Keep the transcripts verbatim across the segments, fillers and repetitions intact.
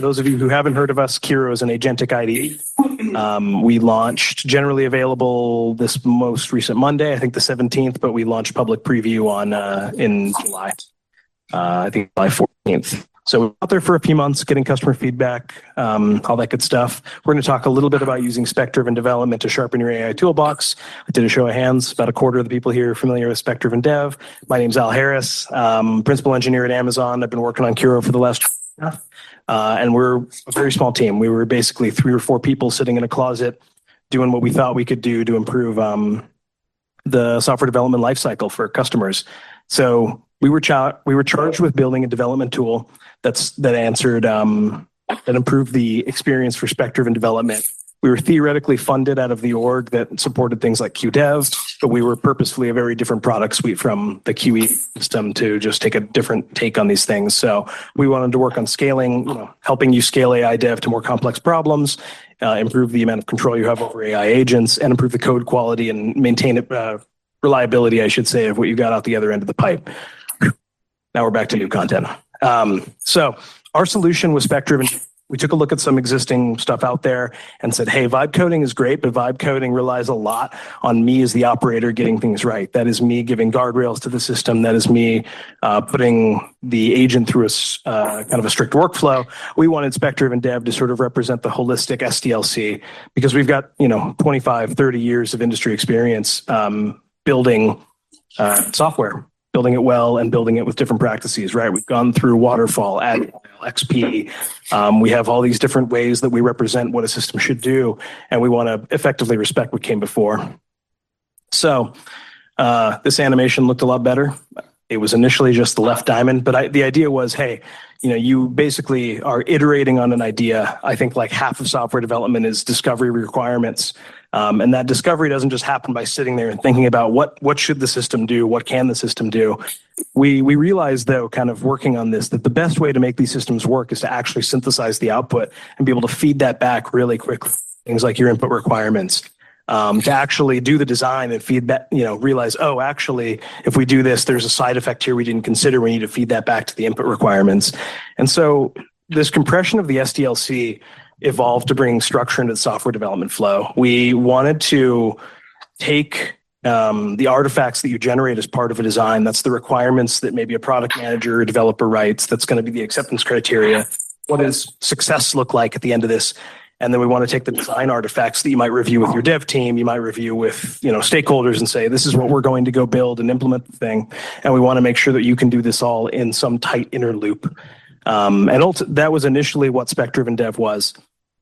for those of you who haven't heard of us, Kiro is an agentic I D E. Um, we launched generally available this most recent Monday, I think the seventeenth, but we launched public preview on uh, in July, uh, I think July fourteenth. So we're out there for a few months getting customer feedback, um, all that good stuff. We're going to talk a little bit about using Spec-Driven development to sharpen your A I toolbox. I did a show of hands. About a quarter of the people here are familiar with Spec-Driven Dev. My name's Al Harris, um, principal engineer at Amazon. I've been working on Kiro for the last year. Uh, and we're a very small team. We were basically three or four people sitting in a closet doing what we thought we could do to improve um, the software development lifecycle for customers. So we were, cha- we were charged with building a development tool that's that answered um, that improved the experience for Spec-Driven development. We were theoretically funded out of the org that supported things like QDev, but we were purposefully a very different product suite from the Q E system to just take a different take on these things. So we wanted to work on scaling, you know, helping you scale A I dev to more complex problems, uh, improve the amount of control you have over A I agents, and improve the code quality and maintain uh, reliability, I should say, of what you got out the other end of the pipe. Now we're back to new content. Um, so our solution was Spec-Driven. We took a look at some existing stuff out there and said, hey, vibe coding is great, but vibe coding relies a lot on me as the operator getting things right. That is me giving guardrails to the system. That is me uh, putting the agent through a uh, kind of a strict workflow. We wanted Spec-Driven Dev to sort of represent the holistic S D L C because we've got, you know, twenty-five, thirty years of industry experience um, building uh, software. Building it well and building it with different practices, right? We've gone through Waterfall, Agile, X P. Um, we have all these different ways that we represent what a system should do, and we want to effectively respect what came before. So uh, this animation looked a lot better. It was initially just the left diamond, but I, the idea was, hey, you know, you basically are iterating on an idea. I think like half of software development is discovery requirements. Um, and that discovery doesn't just happen by sitting there and thinking about what what should the system do, what can the system do. We we realized, though, kind of working on this, that the best way to make these systems work is to actually synthesize the output and be able to feed that back really quickly. Things like your input requirements, um, to actually do the design and feed that, you know, realize, oh, actually, if we do this, there's a side effect here we didn't consider. We need to feed that back to the input requirements. And so this compression of the S D L C evolved to bring structure into the software development flow. We wanted to take um, the artifacts that you generate as part of a design. That's the requirements that maybe a product manager or developer writes. That's going to be the acceptance criteria. What does success look like at the end of this? And then we want to take the design artifacts that you might review with your dev team, you might review with, you know, stakeholders and say, this is what we're going to go build and implement the thing. And we want to make sure that you can do this all in some tight inner loop. Um, and ult- that was initially what Spec-Driven Dev was.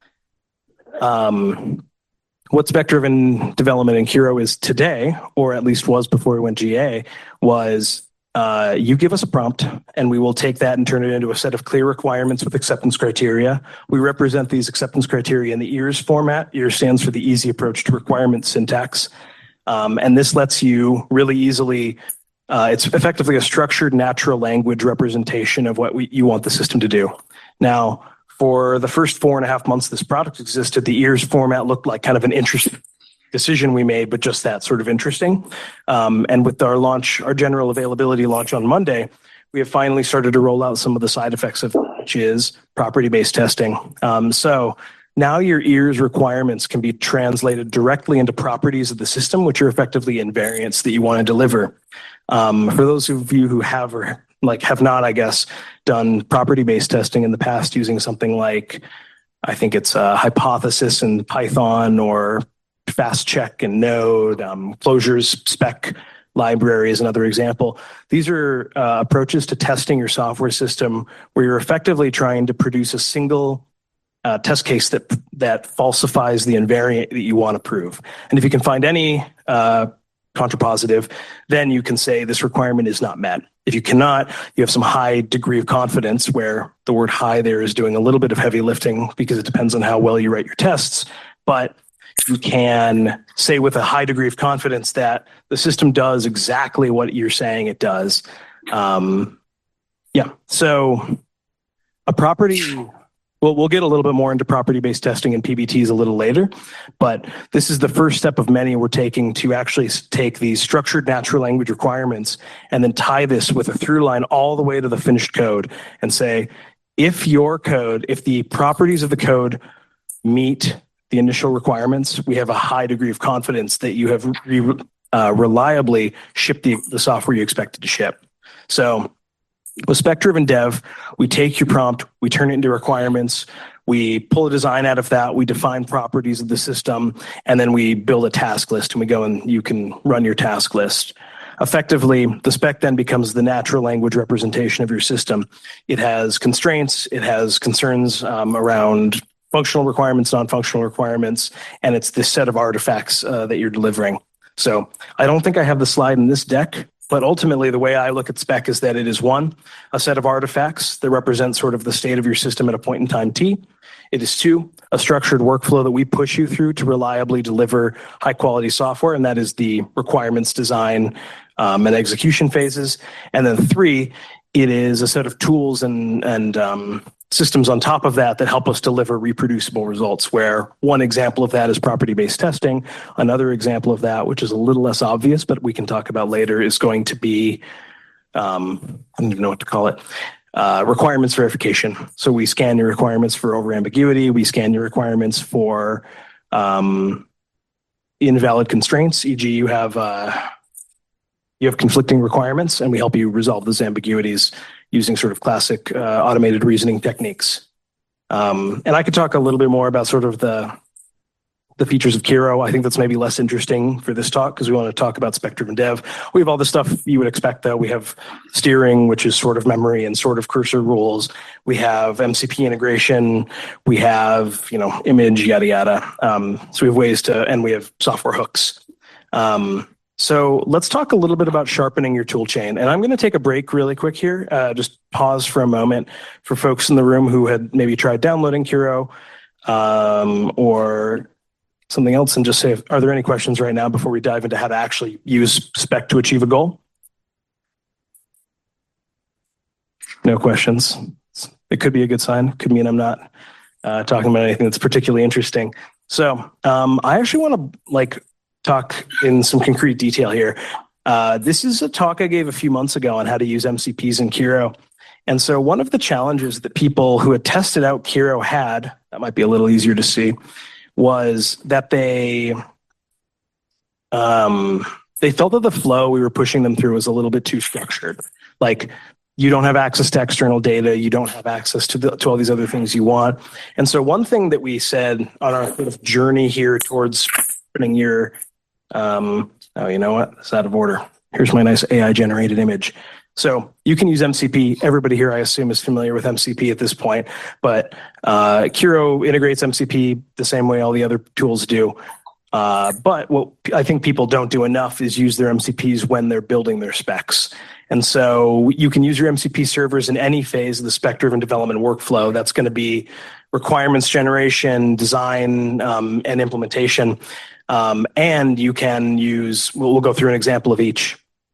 Um, what Spec-Driven development in Kiro is today, or at least was before we went G A, was uh, you give us a prompt and we will take that and turn it into a set of clear requirements with acceptance criteria. We represent these acceptance criteria in the E A R S format. E A R S stands for the easy approach to requirement syntax. Um, and this lets you really easily, uh, it's effectively a structured natural language representation of what we, you want the system to do. Now, for the first four and a half months this product existed, the E A R S format looked like kind of an interesting decision we made, but just that sort of interesting. Um, and with our launch, our general availability launch on Monday, we have finally started to roll out some of the side effects of it, which is property-based testing. Um, so now your E A R S requirements can be translated directly into properties of the system, which are effectively invariants that you want to deliver. Um, for those of you who have or like have not, I guess, done property-based testing in the past using something like, I think it's a hypothesis in Python or fast check in Node, um, closures spec library is another example. These are uh, approaches to testing your software system where you're effectively trying to produce a single uh, test case that that falsifies the invariant that you want to prove. And if you can find any uh, contrapositive, then you can say this requirement is not met. If you cannot, you have some high degree of confidence where the word high there is doing a little bit of heavy lifting because it depends on how well you write your tests. But you can say with a high degree of confidence that the system does exactly what you're saying it does. Um, yeah, so a property, well, we'll get a little bit more into property-based testing and P B Ts a little later, but this is the first step of many we're taking to actually take these structured natural language requirements and then tie this with a through line all the way to the finished code and say, if your code, if the properties of the code meet the initial requirements, we have a high degree of confidence that you have re, uh, reliably shipped the, the software you expected to ship. So with spec-driven dev, we take your prompt, we turn it into requirements, we pull a design out of that, we define properties of the system, and then we build a task list, and we go and you can run your task list. Effectively, the spec then becomes the natural language representation of your system. It has constraints, it has concerns um, around functional requirements, non-functional requirements, and it's this set of artifacts uh, that you're delivering. So I don't think I have the slide in this deck, but ultimately the way I look at spec is that it is one, a set of artifacts that represent sort of the state of your system at a point in time T. It is two, a structured workflow that we push you through to reliably deliver high quality software, and that is the requirements design um, and execution phases. And then three, it is a set of tools and, and um, systems on top of that that help us deliver reproducible results, where one example of that is property-based testing. Another example of that, which is a little less obvious, but we can talk about later, is going to be, um, I don't even know what to call it, uh, requirements verification. So we scan your requirements for over-ambiguity. We scan your requirements for um, invalid constraints, for example you have uh, you have conflicting requirements, and we help you resolve those ambiguities using sort of classic uh, automated reasoning techniques. Um, and I could talk a little bit more about sort of the, the features of Kiro. I think that's maybe less interesting for this talk because we want to talk about spec-driven dev. We have all the stuff you would expect though. We have steering, which is sort of memory and sort of cursor rules. We have M C P integration. We have, you know, image, yada, yada. Um, so we have ways to, and we have software hooks. Um, So let's talk a little bit about sharpening your tool chain. And I'm going to take a break really quick here, uh, just pause for a moment for folks in the room who had maybe tried downloading Kiro um, or something else, and just say, are there any questions right now before we dive into how to actually use spec to achieve a goal? No questions. It could be a good sign. Could mean I'm not uh, talking about anything that's particularly interesting. So um, I actually want to like talk in some concrete detail here. Uh, this is a talk I gave a few months ago on how to use M C Ps in Kiro. And so one of the challenges that people who had tested out Kiro had, that might be a little easier to see, was that they um, they felt that the flow we were pushing them through was a little bit too structured. Like, you don't have access to external data, you don't have access to, the, to all these other things you want. And so one thing that we said on our sort of journey here towards putting your Um, oh, you know what? It's out of order. Here's my nice A I-generated image. So you can use M C P. Everybody here, I assume, is familiar with M C P at this point. But uh, Kiro integrates M C P the same way all the other tools do. Uh, but what I think people don't do enough is use their M C Ps when they're building their specs. And so you can use your M C P servers in any phase of the spec-driven development workflow. That's going to be requirements generation, design, um, and implementation. Um, and you can use, we'll, we'll go through an example of each.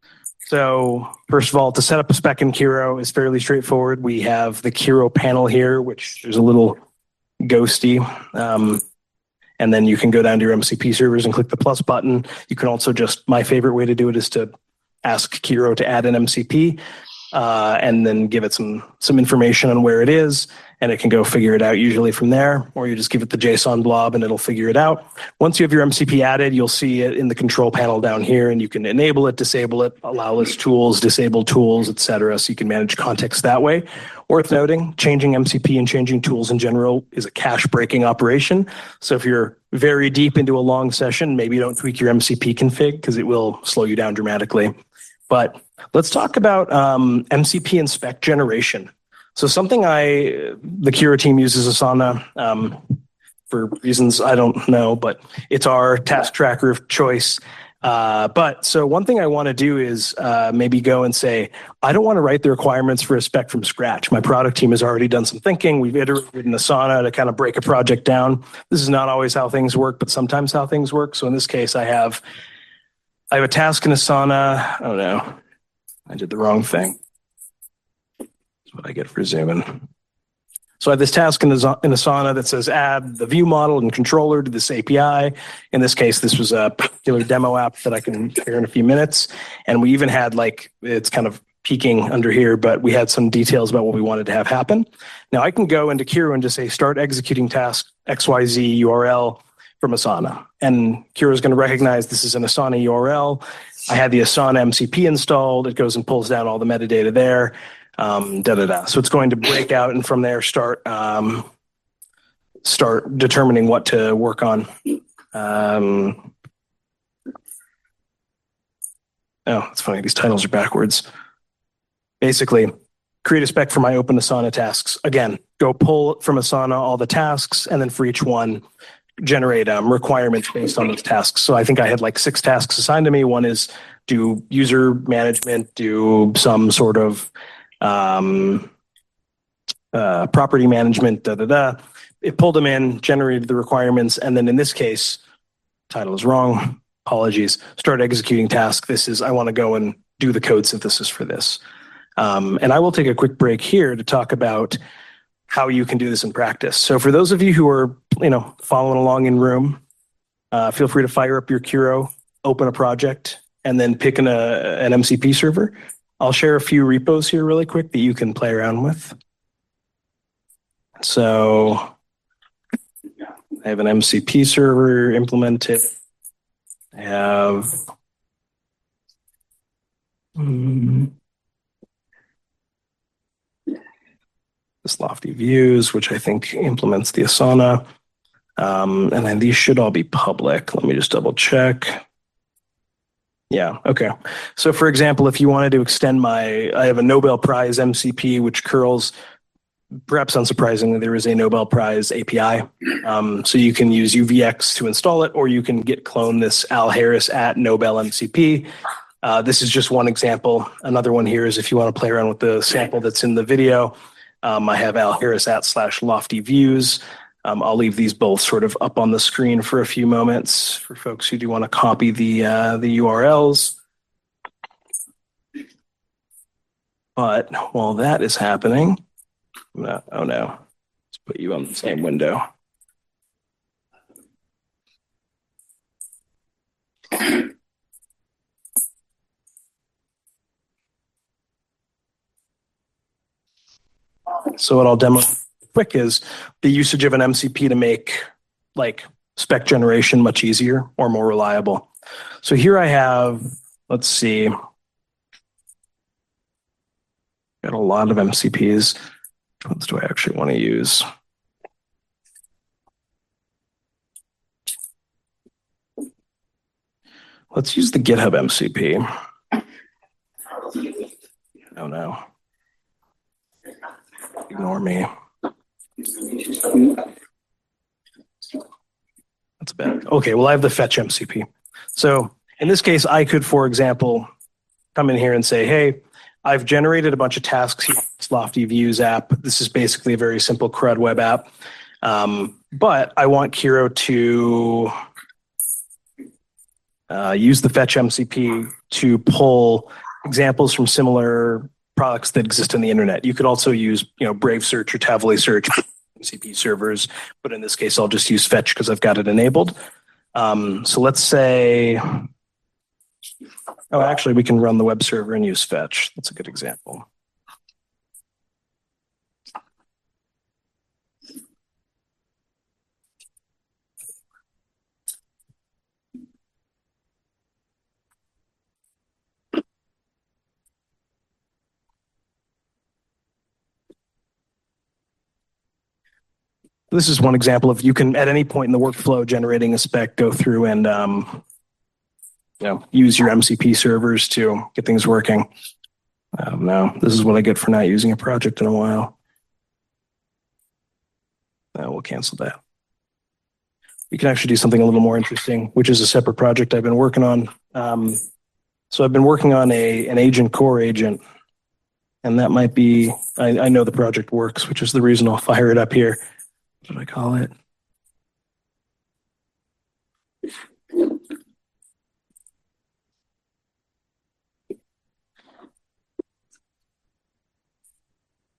So first of all, to set up a spec in Kiro is fairly straightforward. We have the Kiro panel here, which is a little ghosty. Um, and then you can go down to your M C P servers and click the plus button. You can also just, my favorite way to do it is to ask Kiro to add an M C P uh, and then give it some, some information on where it is. And it can go figure it out usually from there, or you just give it the JSON blob and it'll figure it out. Once you have your M C P added, you'll see it in the control panel down here, and you can enable it, disable it, allow list tools, disable tools, et cetera. So you can manage context that way. Worth noting, changing M C P and changing tools in general is a cache breaking operation. So if you're very deep into a long session, maybe don't tweak your M C P config because it will slow you down dramatically. But let's talk about um, M C P and spec generation. So something I, the Kiro team uses Asana um, for reasons I don't know, but it's our task tracker of choice. Uh, but so one thing I want to do is uh, maybe go and say, I don't want to write the requirements for a spec from scratch. My product team has already done some thinking. We've iterated in Asana to kind of break a project down. This is not always how things work, but sometimes how things work. So in this case, I have, I have a task in Asana. Oh no, I did the wrong thing. What I get for zooming. So I have this task in, the, in Asana that says add the view model and controller to this A P I. In this case, this was a particular demo app that I can share in a few minutes. And we even had like, it's kind of peeking under here, but we had some details about what we wanted to have happen. Now I can go into Kiro and just say start executing task X Y Z U R L from Asana. And Kiro is going to recognize this is an Asana U R L. I had the Asana M C P installed. It goes and pulls down all the metadata there. Um, da, da, da. So it's going to break out and from there start um, start determining what to work on. Um, oh, it's funny. These titles are backwards. Basically, create a spec for my open Asana tasks. Again, go pull from Asana all the tasks, and then for each one, generate um, requirements based on those tasks. So I think I had like six tasks assigned to me. One is do user management, do some sort of um, uh, property management, da da da. It pulled them in, generated the requirements, and then in this case, title is wrong. Apologies. Start executing task. This is I want to go and do the code synthesis for this. Um, and I will take a quick break here to talk about how you can do this in practice. So for those of you who are, you know, following along in room, uh, feel free to fire up your Kiro, open a project, and then pick an, uh, an M C P server. I'll share a few repos here really quick that you can play around with. So I have an M C P server implemented. I have um, this Lofty Views, which I think implements the Asana. Um, and then these should all be public. Let me just double check. Yeah, okay. So for example, if you wanted to extend my, I have a Nobel Prize M C P, which curls, perhaps unsurprisingly, there is a Nobel Prize A P I. Um, so you can use U V X to install it, or you can git clone this Al Harris at Nobel M C P. Uh, this is just one example. Another one here is if you want to play around with the sample that's in the video. Um, I have Al Harris at slash Lofty Views. Um, I'll leave these both sort of up on the screen for a few moments for folks who do want to copy the uh, the U R Ls. But while that is happening, no, oh no, let's put you on the same window. So what I'll demo quick is the usage of an M C P to make like spec generation much easier or more reliable. So here I have, let's see, got a lot of M C Ps. Which ones do I actually want to use? Let's use the GitHub M C P. Oh no. Ignore me. That's bad. Okay, well, I have the fetch M C P. So in this case, I could, for example, come in here and say, hey, I've generated a bunch of tasks here. It's Lofty Views app. This is basically a very simple CRUD web app. Um, but I want Kiro to uh, use the fetch M C P to pull examples from similar products that exist on the internet. You could also use, you know, Brave Search or Tavily Search M C P servers, but in this case, I'll just use fetch because I've got it enabled. Um, so let's say, oh, actually, we can run the web server and use fetch. That's a good example. This is one example of you can, at any point in the workflow, generating a spec, go through and um, you know, use your M C P servers to get things working. Um, no, this is what I get for not using a project in a while. Uh, we'll cancel that. We can actually do something a little more interesting, which is a separate project I've been working on. Um, so I've been working on a an agent core agent, and that might be, I, I know the project works, which is the reason I'll fire it up here. What do I call it?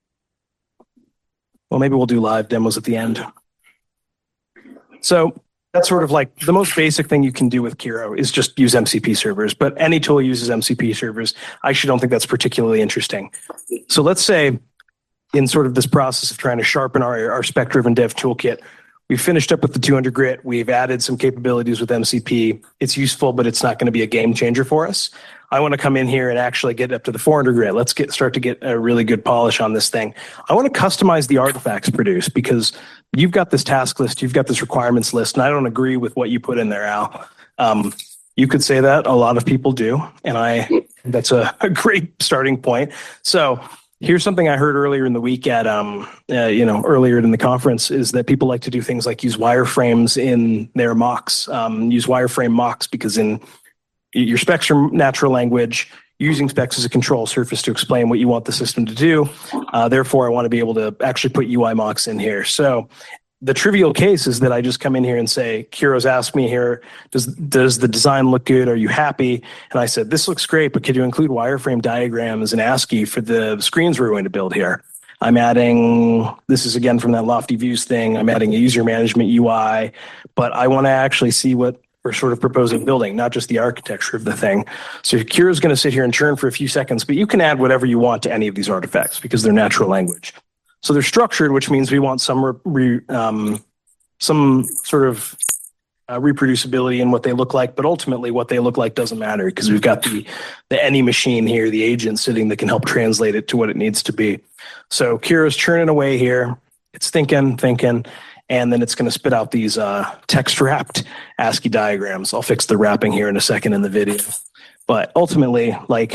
Well, maybe we'll do live demos at the end. So that's sort of like the most basic thing you can do with Kiro is just use M C P servers, but any tool uses M C P servers. I actually don't think that's particularly interesting. So let's say in sort of this process of trying to sharpen our, our spec-driven dev toolkit, we've finished up with the two hundred grit. We've added some capabilities with M C P. It's useful, but it's not going to be a game changer for us. I want to come in here and actually get up to the four hundred grit. Let's get start to get a really good polish on this thing. I want to customize the artifacts produced because you've got this task list, you've got this requirements list, and I don't agree with what you put in there, Al. Um, you could say that. A lot of people do, and I that's a, a great starting point. So here's something I heard earlier in the week at, um, uh, you know, earlier in the conference is that people like to do things like use wireframes in their mocks, um, use wireframe mocks because in your specs are natural language, using specs as a control surface to explain what you want the system to do. Uh, therefore, I want to be able to actually put U I mocks in here. So the trivial case is that I just come in here and say, Kiro's asked me here, does does the design look good? Are you happy? And I said, this looks great, but could you include wireframe diagrams and ASCII for the screens we're going to build here? I'm adding, this is again from that Lofty Views thing, I'm adding a user management U I, but I want to actually see what we're sort of proposing building, not just the architecture of the thing. So Kira's going to sit here and churn for a few seconds, but you can add whatever you want to any of these artifacts because they're natural language. So they're structured, which means we want some re, um, some sort of uh, reproducibility in what they look like, but ultimately what they look like doesn't matter because we've got the the any machine here, the agent sitting that can help translate it to what it needs to be. So Kira's churning away here. It's thinking, thinking, and then it's going to spit out these uh, text-wrapped ASCII diagrams. I'll fix the wrapping here in a second in the video. But ultimately, like,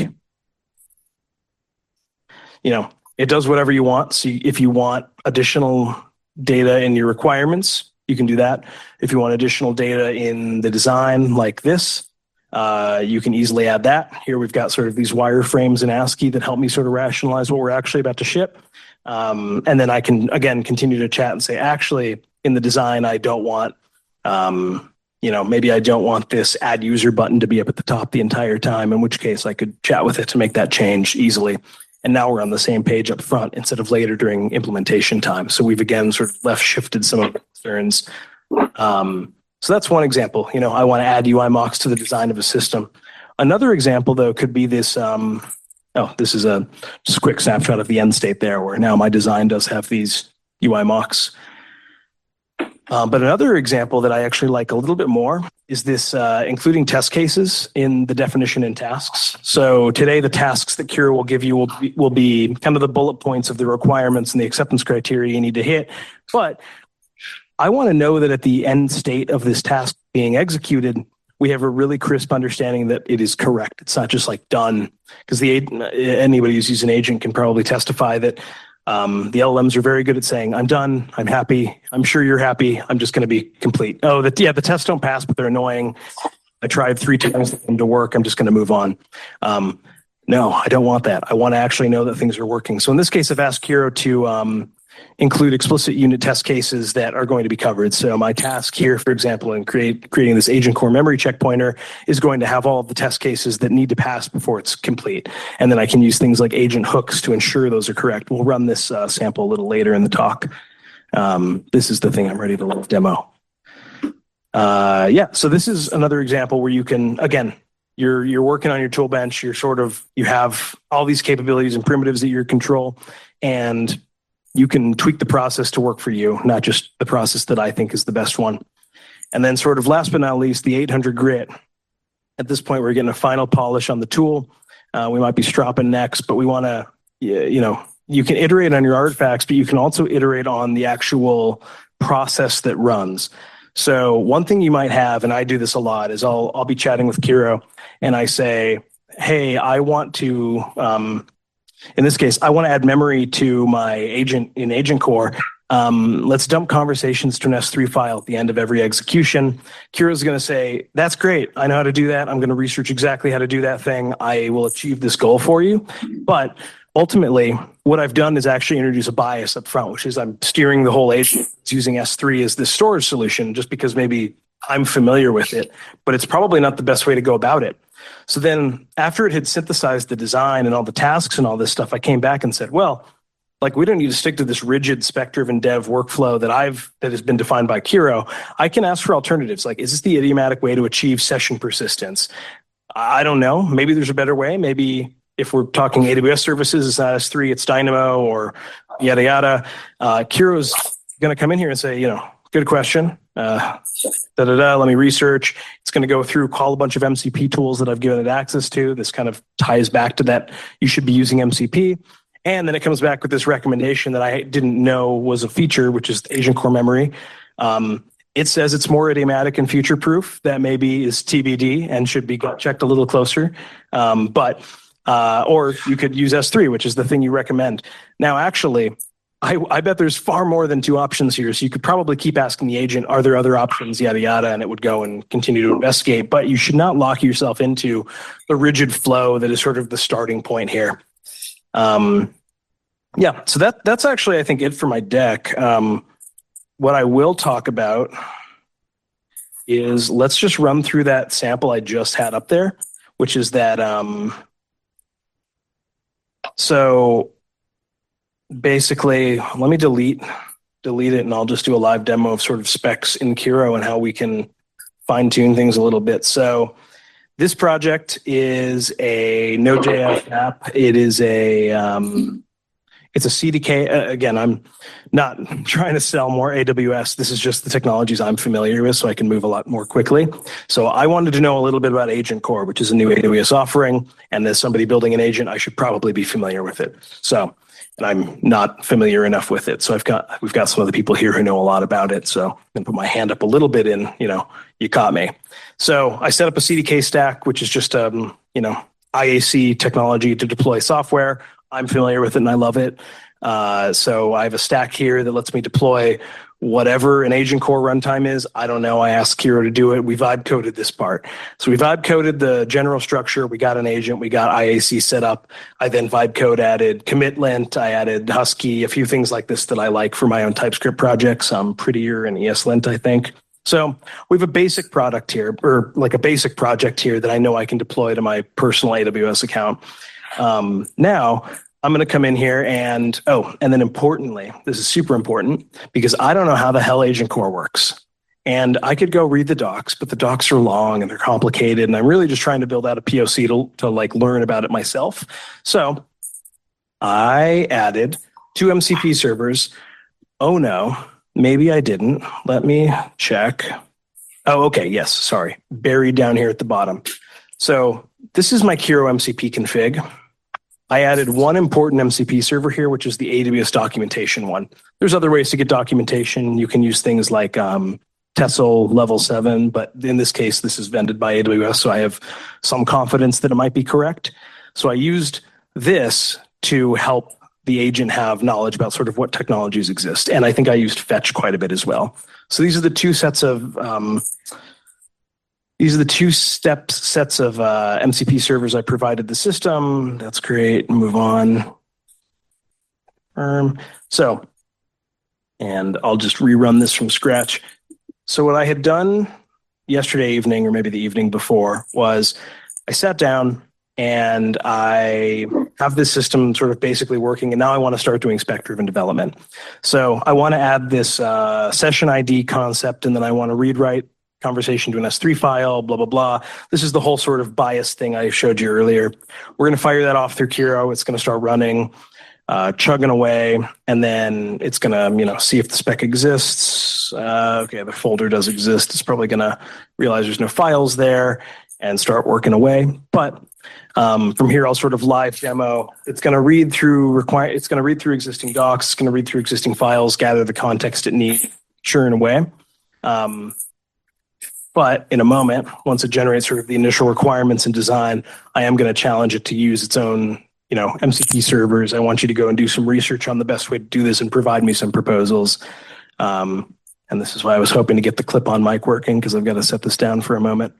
you know, it does whatever you want. So if you want additional data in your requirements, you can do that. If you want additional data in the design like this, uh, you can easily add that. Here we've got sort of these wireframes in ASCII that help me sort of rationalize what we're actually about to ship. Um, and then I can, again, continue to chat and say, actually, in the design, I don't want, um, you know, maybe I don't want this add user button to be up at the top the entire time, in which case I could chat with it to make that change easily. And now we're on the same page up front instead of later during implementation time. So we've, again, sort of left shifted some of the concerns. Um, so that's one example. You know, I want to add U I mocks to the design of a system. Another example, though, could be this, um, oh, this is a just a quick snapshot of the end state there, where now my design does have these U I mocks. Um, but another example that I actually like a little bit more is this uh, including test cases in the definition and tasks. So today, the tasks that Kira will give you will be, will be kind of the bullet points of the requirements and the acceptance criteria you need to hit. But I want to know that at the end state of this task being executed, we have a really crisp understanding that it is correct. It's not just like done, because the anybody who's using agent can probably testify that um, the L L Ms are very good at saying, I'm done, I'm happy, I'm sure you're happy, I'm just going to be complete. Oh, that yeah, the tests don't pass, but they're annoying. I tried three times for them to work, I'm just going to move on. Um, no, I don't want that. I want to actually know that things are working. So in this case, I've asked Kiro to um, include explicit unit test cases that are going to be covered. So my task here, for example, in create, creating this agent core memory checkpointer is going to have all of the test cases that need to pass before it's complete. And then I can use things like agent hooks to ensure those are correct. We'll run this uh, sample a little later in the talk. Um, this is the thing I'm ready to demo. Uh, yeah, so this is another example where you can, again, you're you're working on your tool bench, you're sort of, you have all these capabilities and primitives at your control, and you can tweak the process to work for you, not just the process that I think is the best one. And then sort of last but not least, the eight hundred grit. At this point, we're getting a final polish on the tool. Uh, we might be stropping next, but we want to, you know, you can iterate on your artifacts, but you can also iterate on the actual process that runs. So one thing you might have, and I do this a lot, is I'll I'll be chatting with Kiro and I say, hey, I want to, um, in this case, I want to add memory to my agent in Agent Core. Um, let's dump conversations to an S three file at the end of every execution. Kira's going to say, that's great. I know how to do that. I'm going to research exactly how to do that thing. I will achieve this goal for you. But ultimately, what I've done is actually introduce a bias up front, which is I'm steering the whole agent using S three as the storage solution just because maybe I'm familiar with it, but it's probably not the best way to go about it. So then after it had synthesized the design and all the tasks and all this stuff, I came back and said, well, like we don't need to stick to this rigid spec-driven dev workflow that I've that has been defined by Kiro. I can ask for alternatives. Like, is this the idiomatic way to achieve session persistence? I don't know. Maybe there's a better way. Maybe if we're talking A W S services, it's not S three, it's Dynamo or yada yada. Uh, Kiro's going to come in here and say, you know, good question. Uh, da da da. Let me research. It's going to go through, call a bunch of M C P tools that I've given it access to. This kind of ties back to that. You should be using M C P. And then it comes back with this recommendation that I didn't know was a feature, which is Agent Core Memory. Um, it says it's more idiomatic and future proof. That maybe is T B D and should be checked a little closer. Um, but uh, or you could use S three, which is the thing you recommend. Now, actually, I, I bet there's far more than two options here. So you could probably keep asking the agent, are there other options, yada, yada, and it would go and continue to investigate. But you should not lock yourself into the rigid flow that is sort of the starting point here. Um, yeah, so that that's actually, I think, it for my deck. Um, what I will talk about is let's just run through that sample I just had up there, which is that, um, so basically, let me delete delete it, and I'll just do a live demo of sort of specs in Kiro and how we can fine tune things a little bit. So this project is a Node.js app. It is a um, it's a C D K. Uh, again, I'm not trying to sell more A W S. This is just the technologies I'm familiar with, so I can move a lot more quickly. So I wanted to know a little bit about Agent Core, which is a new A W S offering. And as somebody building an agent, I should probably be familiar with it. So, and I'm not familiar enough with it. So I've got we've got some other people here who know a lot about it. So I'm gonna put my hand up a little bit in, you know, you caught me. So I set up a C D K stack, which is just um, you know, I A C technology to deploy software. I'm familiar with it and I love it. Uh, so I have a stack here that lets me deploy whatever an Agent Core runtime is. I don't know. I asked Kiro to do it. We vibe coded this part. So we vibe coded the general structure. We got an agent. We got I A C set up. I then vibe code added commitlint. I added Husky, a few things like this that I like for my own TypeScript projects. Um, Prettier and ESLint, I think. So we have a basic product here, or like a basic project here that I know I can deploy to my personal A W S account. Um, now, I'm going to come in here and, oh, and then importantly, this is super important because I don't know how the hell Agent Core works. And I could go read the docs, but the docs are long and they're complicated. And I'm really just trying to build out a P O C to, to like learn about it myself. So I added two M C P servers. Oh no, maybe I didn't. Let me check. Oh, okay. Yes. Sorry. Buried down here at the bottom. So this is my Kiro M C P config. I added one important M C P server here, which is the A W S documentation one. There's other ways to get documentation. You can use things like um, Tessel Level seven, but in this case, this is vended by A W S, so I have some confidence that it might be correct. So I used this to help the agent have knowledge about sort of what technologies exist. And I think I used Fetch quite a bit as well. So these are the two sets of um, These are the two steps sets of uh, M C P servers I provided the system. That's great. Move on. Um, so, and I'll just rerun this from scratch. So what I had done yesterday evening, or maybe the evening before, was I sat down and I have this system sort of basically working, and now I want to start doing spec-driven development. So I want to add this uh, session I D concept, and then I want to read write conversation to an S three file, blah, blah, blah. This is the whole sort of bias thing I showed you earlier. We're going to fire that off through Kiro. It's going to start running, uh, chugging away, and then it's going to, you know, see if the spec exists. Uh, okay, the folder does exist. It's probably going to realize there's no files there and start working away. But um, from here, I'll sort of live demo. It's going to read through require. It's going to read through existing docs. It's going to read through existing files, gather the context it needs, churn away. Um, But in a moment, once it generates sort of the initial requirements and design, I am going to challenge it to use its own, you know, M C P servers. I want you to go and do some research on the best way to do this and provide me some proposals. Um, and this is why I was hoping to get the clip-on mic working, because I've got to set this down for a moment.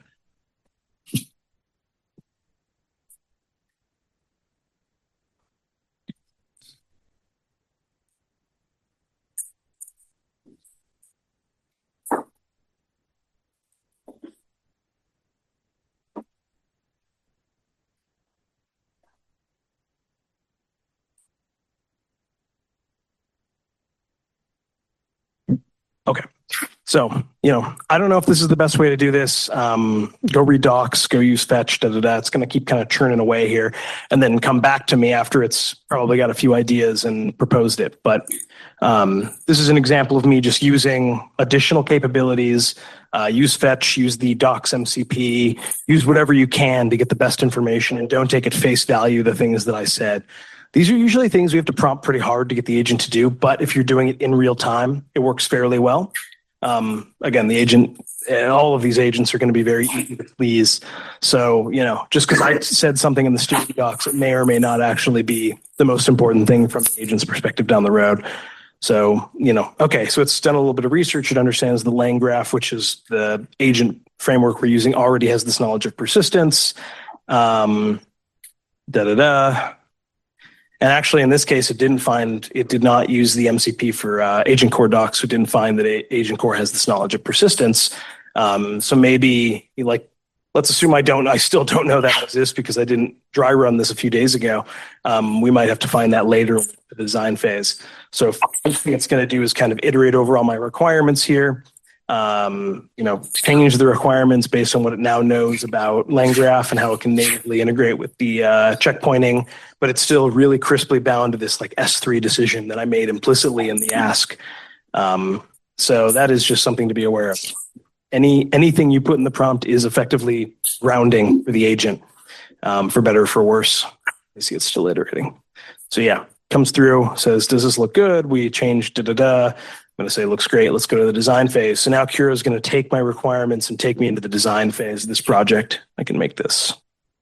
Okay. So, you know, I don't know if this is the best way to do this. Um, go read docs, go use fetch, da da da. It's going to keep kind of churning away here and then come back to me after it's probably got a few ideas and proposed it. But um, this is an example of me just using additional capabilities. Uh, use fetch, use the docs M C P, use whatever you can to get the best information and don't take at face value the things that I said. These are usually things we have to prompt pretty hard to get the agent to do, but if you're doing it in real time, it works fairly well. Um, again, the agent, all of these agents are going to be very easy to please. So, you know, just because I said something in the studio docs, it may or may not actually be the most important thing from the agent's perspective down the road. So, you know, okay, so it's done a little bit of research. It understands the LangGraph, which is the agent framework we're using, already has this knowledge of persistence. Um, da da da. And actually, in this case, it didn't find, it did not use the M C P for uh, Agent Core docs, so it didn't find that a- Agent Core has this knowledge of persistence. Um, so maybe, like, let's assume I don't, I still don't know that exists because I didn't dry run this a few days ago. Um, we might have to find that later in the design phase. So if thing it's going to do is kind of iterate over all my requirements here. Um, you know, change the requirements based on what it now knows about LangGraph and how it can natively integrate with the uh, checkpointing, but it's still really crisply bound to this like S three decision that I made implicitly in the ask. Um, so that is just something to be aware of. Any anything you put in the prompt is effectively rounding for the agent, um, for better or for worse. You see, it's still iterating. So yeah, comes through, says, does this look good? We changed da da da. I'm going to say, looks great. Let's go to the design phase. So now Kiro is going to take my requirements and take me into the design phase of this project. I can make this.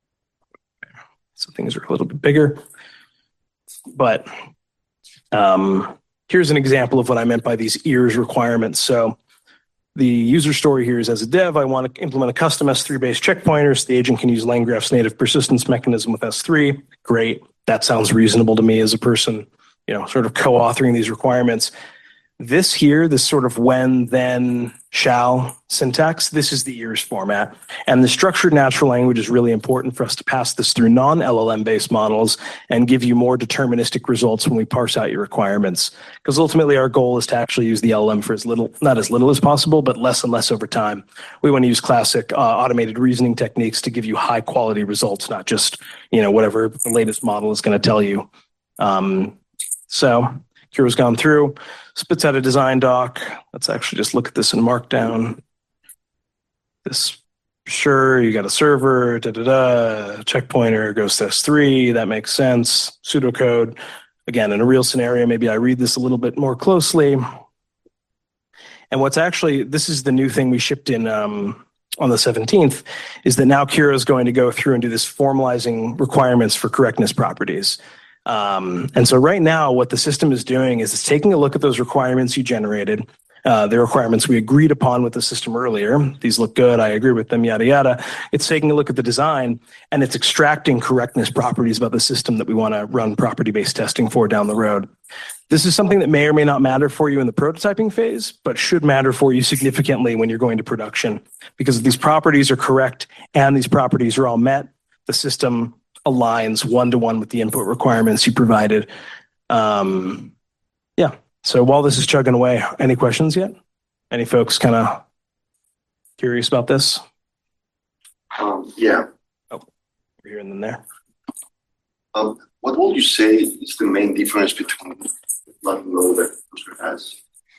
So things are a little bit bigger. But um, here's an example of what I meant by these ears requirements. So the user story here is, as a dev, I want to implement a custom S three based checkpointer so the agent can use LangGraph's native persistence mechanism with S three. Great. That sounds reasonable to me as a person, you know, sort of co-authoring these requirements. This here, this sort of when, then, shall syntax, this is the ears format. And the structured natural language is really important for us to pass this through non-L L M-based models and give you more deterministic results when we parse out your requirements. Because ultimately our goal is to actually use the L L M for as little, not as little as possible, but less and less over time. We want to use classic uh, automated reasoning techniques to give you high quality results, not just, you know, whatever the latest model is going to tell you. Um, so Kiro's gone through, spits out a design doc. Let's actually just look at this in Markdown. This, sure, you got a server, da da da, checkpointer goes to S three. That makes sense. Pseudocode. Again, in a real scenario, maybe I read this a little bit more closely. And what's actually, this is the new thing we shipped in um, on the seventeenth, is that now Kiro is going to go through and do this formalizing requirements for correctness properties. Um, and so right now, what the system is doing is it's taking a look at those requirements you generated, uh, the requirements we agreed upon with the system earlier. These look good. I agree with them, yada, yada. It's taking a look at the design and it's extracting correctness properties about the system that we want to run property-based testing for down the road. This is something that may or may not matter for you in the prototyping phase, but should matter for you significantly when you're going to production, because if these properties are correct and these properties are all met, the system aligns one-to-one with the input requirements you provided. Um, yeah. So while this is chugging away, any questions yet? Any folks kind of curious about this? Um, yeah. Oh, here and then there. Um, what would you say is the main difference between the planning mode that Cursor has?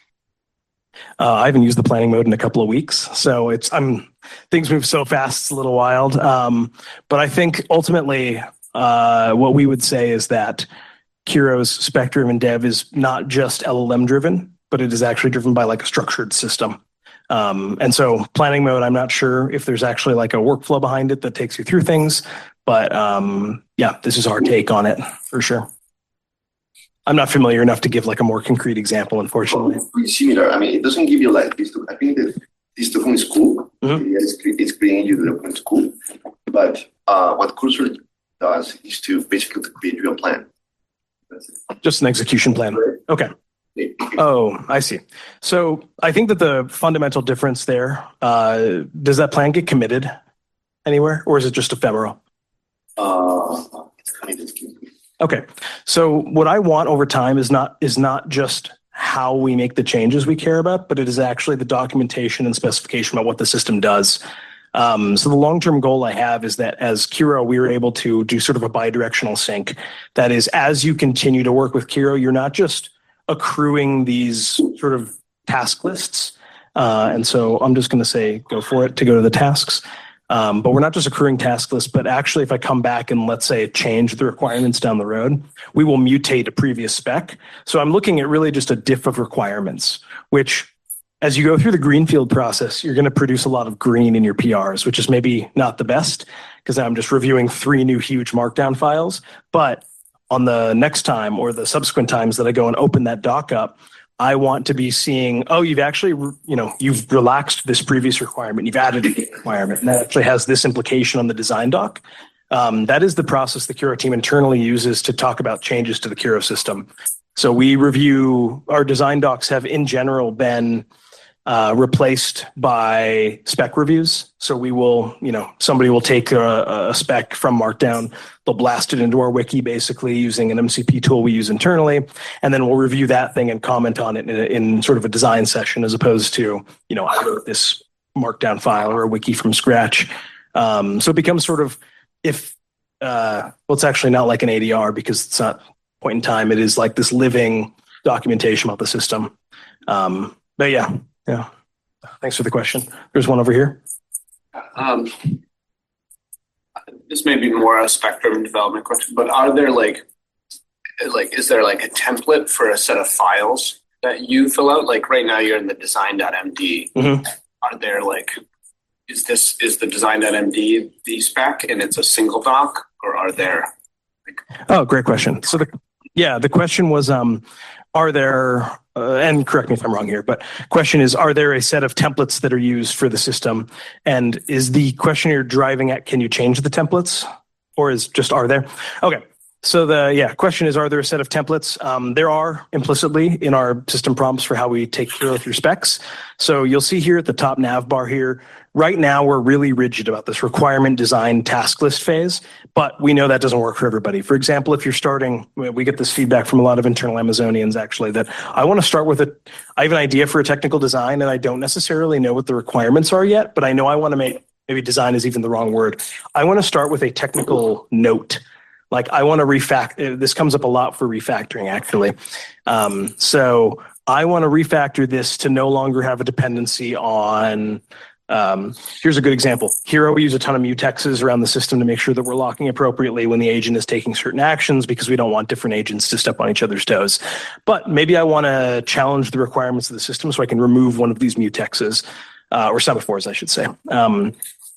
Uh, I haven't used the planning mode in a couple of weeks, so it's I'm things move so fast, it's a little wild. Um, but I think ultimately, uh, what we would say is that Kiro's spec-driven dev is not just L L M driven, but it is actually driven by like a structured system. Um, and so planning mode, I'm not sure if there's actually like a workflow behind it that takes you through things, but um, yeah, this is our take on it for sure. I'm not familiar enough to give like a more concrete example, unfortunately. Well, pretty similar. I mean, it doesn't give you like this. I think that this document is cool. Mm-hmm. It's, it's creating you the document is cool. But uh, what Cursor does is to basically to create you a plan. That's it. Just an execution plan. Okay. Oh, I see. So I think that the fundamental difference there, uh, does that plan get committed anywhere, or is it just ephemeral? Uh, it's kind of Okay. So what I want over time is not is not just how we make the changes we care about, but it is actually the documentation and specification about what the system does. Um, so the long-term goal I have is that as Kiro, we were able to do sort of a bidirectional sync. That is, as you continue to work with Kiro, you're not just accruing these sort of task lists. Uh, and so I'm just going to say, go for it to go to the tasks. Um, but we're not just accruing task lists, but actually if I come back and let's say change the requirements down the road, we will mutate a previous spec. So I'm looking at really just a diff of requirements, which as you go through the greenfield process, you're going to produce a lot of green in your P Rs, which is maybe not the best because I'm just reviewing three new huge markdown files. But on the next time or the subsequent times that I go and open that doc up, I want to be seeing, oh, you've actually, you know, you've relaxed this previous requirement. You've added a requirement, and that actually has this implication on the design doc. Um, that is the process the Kiro team internally uses to talk about changes to the Kiro system. So we review, our design docs have in general been uh, replaced by spec reviews. So we will, you know, somebody will take a, a spec from Markdown, they'll blast it into our wiki basically using an M C P tool we use internally, and then we'll review that thing and comment on it in, in sort of a design session as opposed to, you know, I wrote this Markdown file or a wiki from scratch. Um, so it becomes sort of, if, uh, well, it's actually not like an A D R because it's not point in time. It is like this living documentation about the system. Um, but yeah, yeah. Thanks for the question. There's one over here. Um, this may be more a Spectrum development question, but are there like, like, is there like a template for a set of files that you fill out? Like right now you're in the design.md. Mm-hmm. Are there like, is this, is the design.md the spec and it's a single doc, or are there? Like, oh, great question. So the, yeah, the question was, um, are there, uh, and correct me if I'm wrong here, but question is, are there a set of templates that are used for the system? And is the question you're driving at, can you change the templates? Or is just, are there? Okay. So the, yeah, question is, are there a set of templates? Um, there are implicitly in our system prompts for how we take care of your specs. So you'll see here at the top nav bar here, right now we're really rigid about this requirement design task list phase, but we know that doesn't work for everybody. For example, if you're starting, we get this feedback from a lot of internal Amazonians actually that I want to start with a, I have an idea for a technical design and I don't necessarily know what the requirements are yet, but I know I want to make, maybe design is even the wrong word. I want to start with a technical note. Like I want to refactor, this comes up a lot for refactoring actually. Um, so I want to refactor this to no longer have a dependency on, um, here's a good example. Here we use a ton of mutexes around the system to make sure that we're locking appropriately when the agent is taking certain actions because we don't want different agents to step on each other's toes. But maybe I want to challenge the requirements of the system so I can remove one of these mutexes, uh, or semaphores, I should say. Um,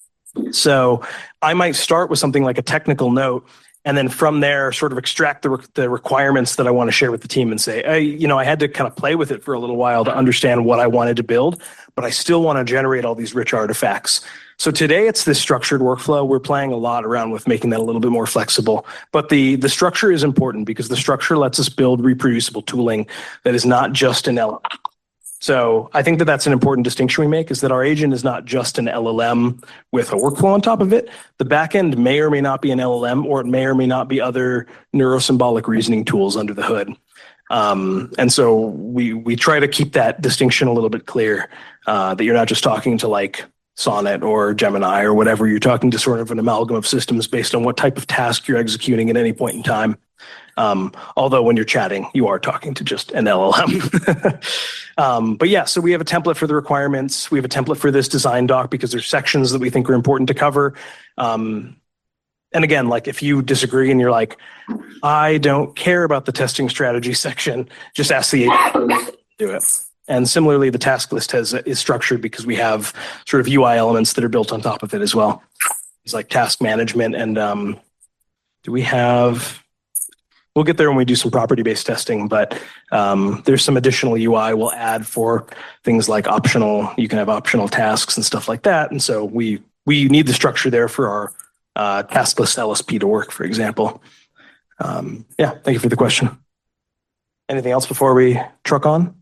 so I might start with something like a technical note, and then from there, sort of extract the, re- the requirements that I want to share with the team and say, hey, you know, I had to kind of play with it for a little while to understand what I wanted to build, but I still want to generate all these rich artifacts. So today it's this structured workflow. We're playing a lot around with making that a little bit more flexible, but the, the structure is important because the structure lets us build reproducible tooling that is not just an L L M. So I think that that's an important distinction we make is that our agent is not just an L L M with a workflow on top of it. The backend may or may not be an L L M, or it may or may not be other neurosymbolic reasoning tools under the hood. Um, and so we we try to keep that distinction a little bit clear, uh, that you're not just talking to like Sonnet or Gemini or whatever. You're talking to sort of an amalgam of systems based on what type of task you're executing at any point in time. Um, although when you're chatting, you are talking to just an L L M. um, but yeah, so we have a template for the requirements. We have a template for this design doc because there's sections that we think are important to cover. Um, and again, like if you disagree and you're like, I don't care about the testing strategy section, just ask the agent to do it. And similarly, the task list has is structured because we have sort of U I elements that are built on top of it as well. It's like task management and um, do we have... We'll get there when we do some property-based testing, but um, there's some additional U I we'll add for things like optional, you can have optional tasks and stuff like that. And so we we need the structure there for our uh, task list L S P to work, for example. Um, yeah, thank you for the question. Anything else before we truck on?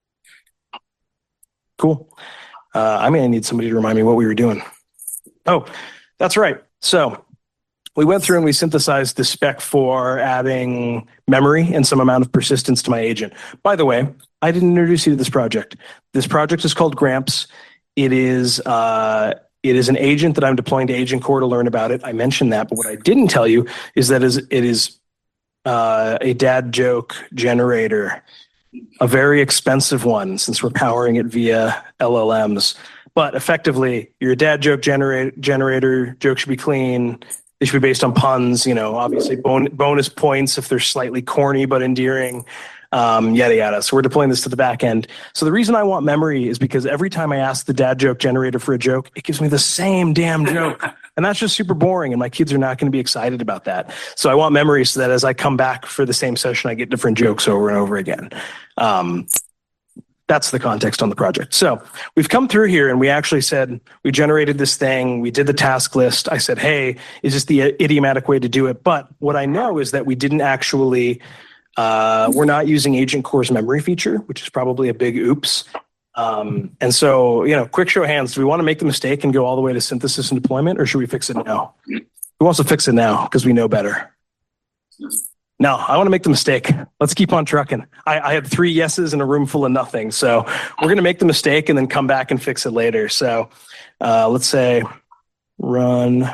Cool. Uh, I'm going to need somebody to remind me what we were doing. Oh, that's right. So we went through and we synthesized the spec for adding memory and some amount of persistence to my agent. By the way, I didn't introduce you to this project. This project is called Gramps. It is uh, it is an agent that I'm deploying to Agent Core to learn about it. I mentioned that, but what I didn't tell you is that is it is uh, a dad joke generator, a very expensive one since we're powering it via L L Ms. But effectively, you're a dad joke generator. Generator jokes should be clean. They should be based on puns. You know, obviously bon- bonus points if they're slightly corny but endearing. Um, yada yada. So we're deploying this to the back end. So the reason I want memory is because every time I ask the dad joke generator for a joke, it gives me the same damn joke. And that's just super boring. And my kids are not going to be excited about that. So I want memory so that as I come back for the same session, I get different jokes over and over again. Um, that's the context on the project. So we've come through here and we actually said, we generated this thing. We did the task list. I said, hey, is this the idiomatic way to do it? But what I know is that we didn't actually Uh, we're not using Agent Core's memory feature, which is probably a big oops. Um, and so, you know, quick show of hands. Do we want to make the mistake and go all the way to synthesis and deployment, or should we fix it now? Who wants to fix it now because we know better? No, I want to make the mistake. Let's keep on trucking. I, I had three yeses in a room full of nothing. So we're going to make the mistake and then come back and fix it later. So uh, let's say run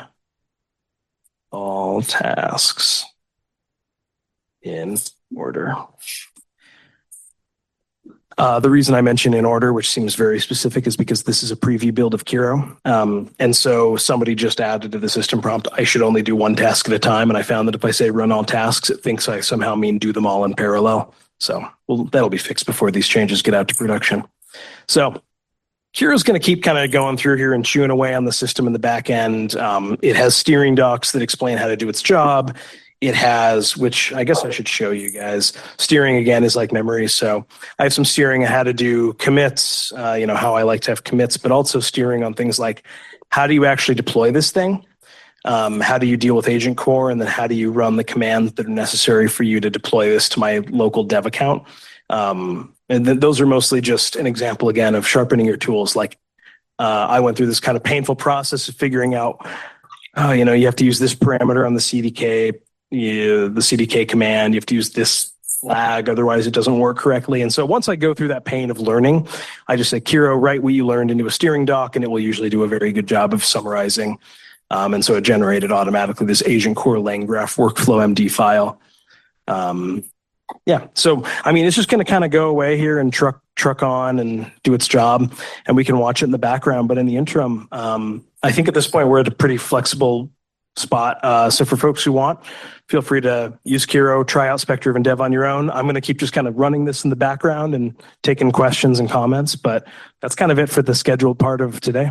all tasks in order. Uh, the reason I mention in order, which seems very specific, is because this is a preview build of Kiro. Um, and so somebody just added to the system prompt, I should only do one task at a time. And I found that if I say run all tasks, it thinks I somehow mean do them all in parallel. So well, that'll be fixed before these changes get out to production. So Kiro's going to keep kind of going through here and chewing away on the system in the back end. Um, it has steering docs that explain how to do its job. It has, which I guess I should show you guys. Steering, again, is like memory. So I have some steering on how to do commits, uh, you know, how I like to have commits, but also steering on things like how do you actually deploy this thing? Um, how do you deal with Agent Core? And then how do you run the commands that are necessary for you to deploy this to my local dev account? Um, and th- those are mostly just an example, again, of sharpening your tools. Like uh, I went through this kind of painful process of figuring out, oh, you know, you have to use this parameter on the C D K. You, the C D K command, you have to use this flag, otherwise it doesn't work correctly. And so once I go through that pain of learning, I just say, Kiro, write what you learned into a steering doc, and it will usually do a very good job of summarizing. Um, and so it generated automatically this Agent Core LangGraph workflow M D file. Um, yeah, so I mean, it's just going to kind of go away here and truck truck on and do its job, and we can watch it in the background. But in the interim, um, I think at this point we're at a pretty flexible spot. Uh, so for folks who want, feel free to use Kiro, try out Spec-Driven Dev on your own. I'm going to keep just kind of running this in the background and taking questions and comments, but that's kind of it for the scheduled part of today.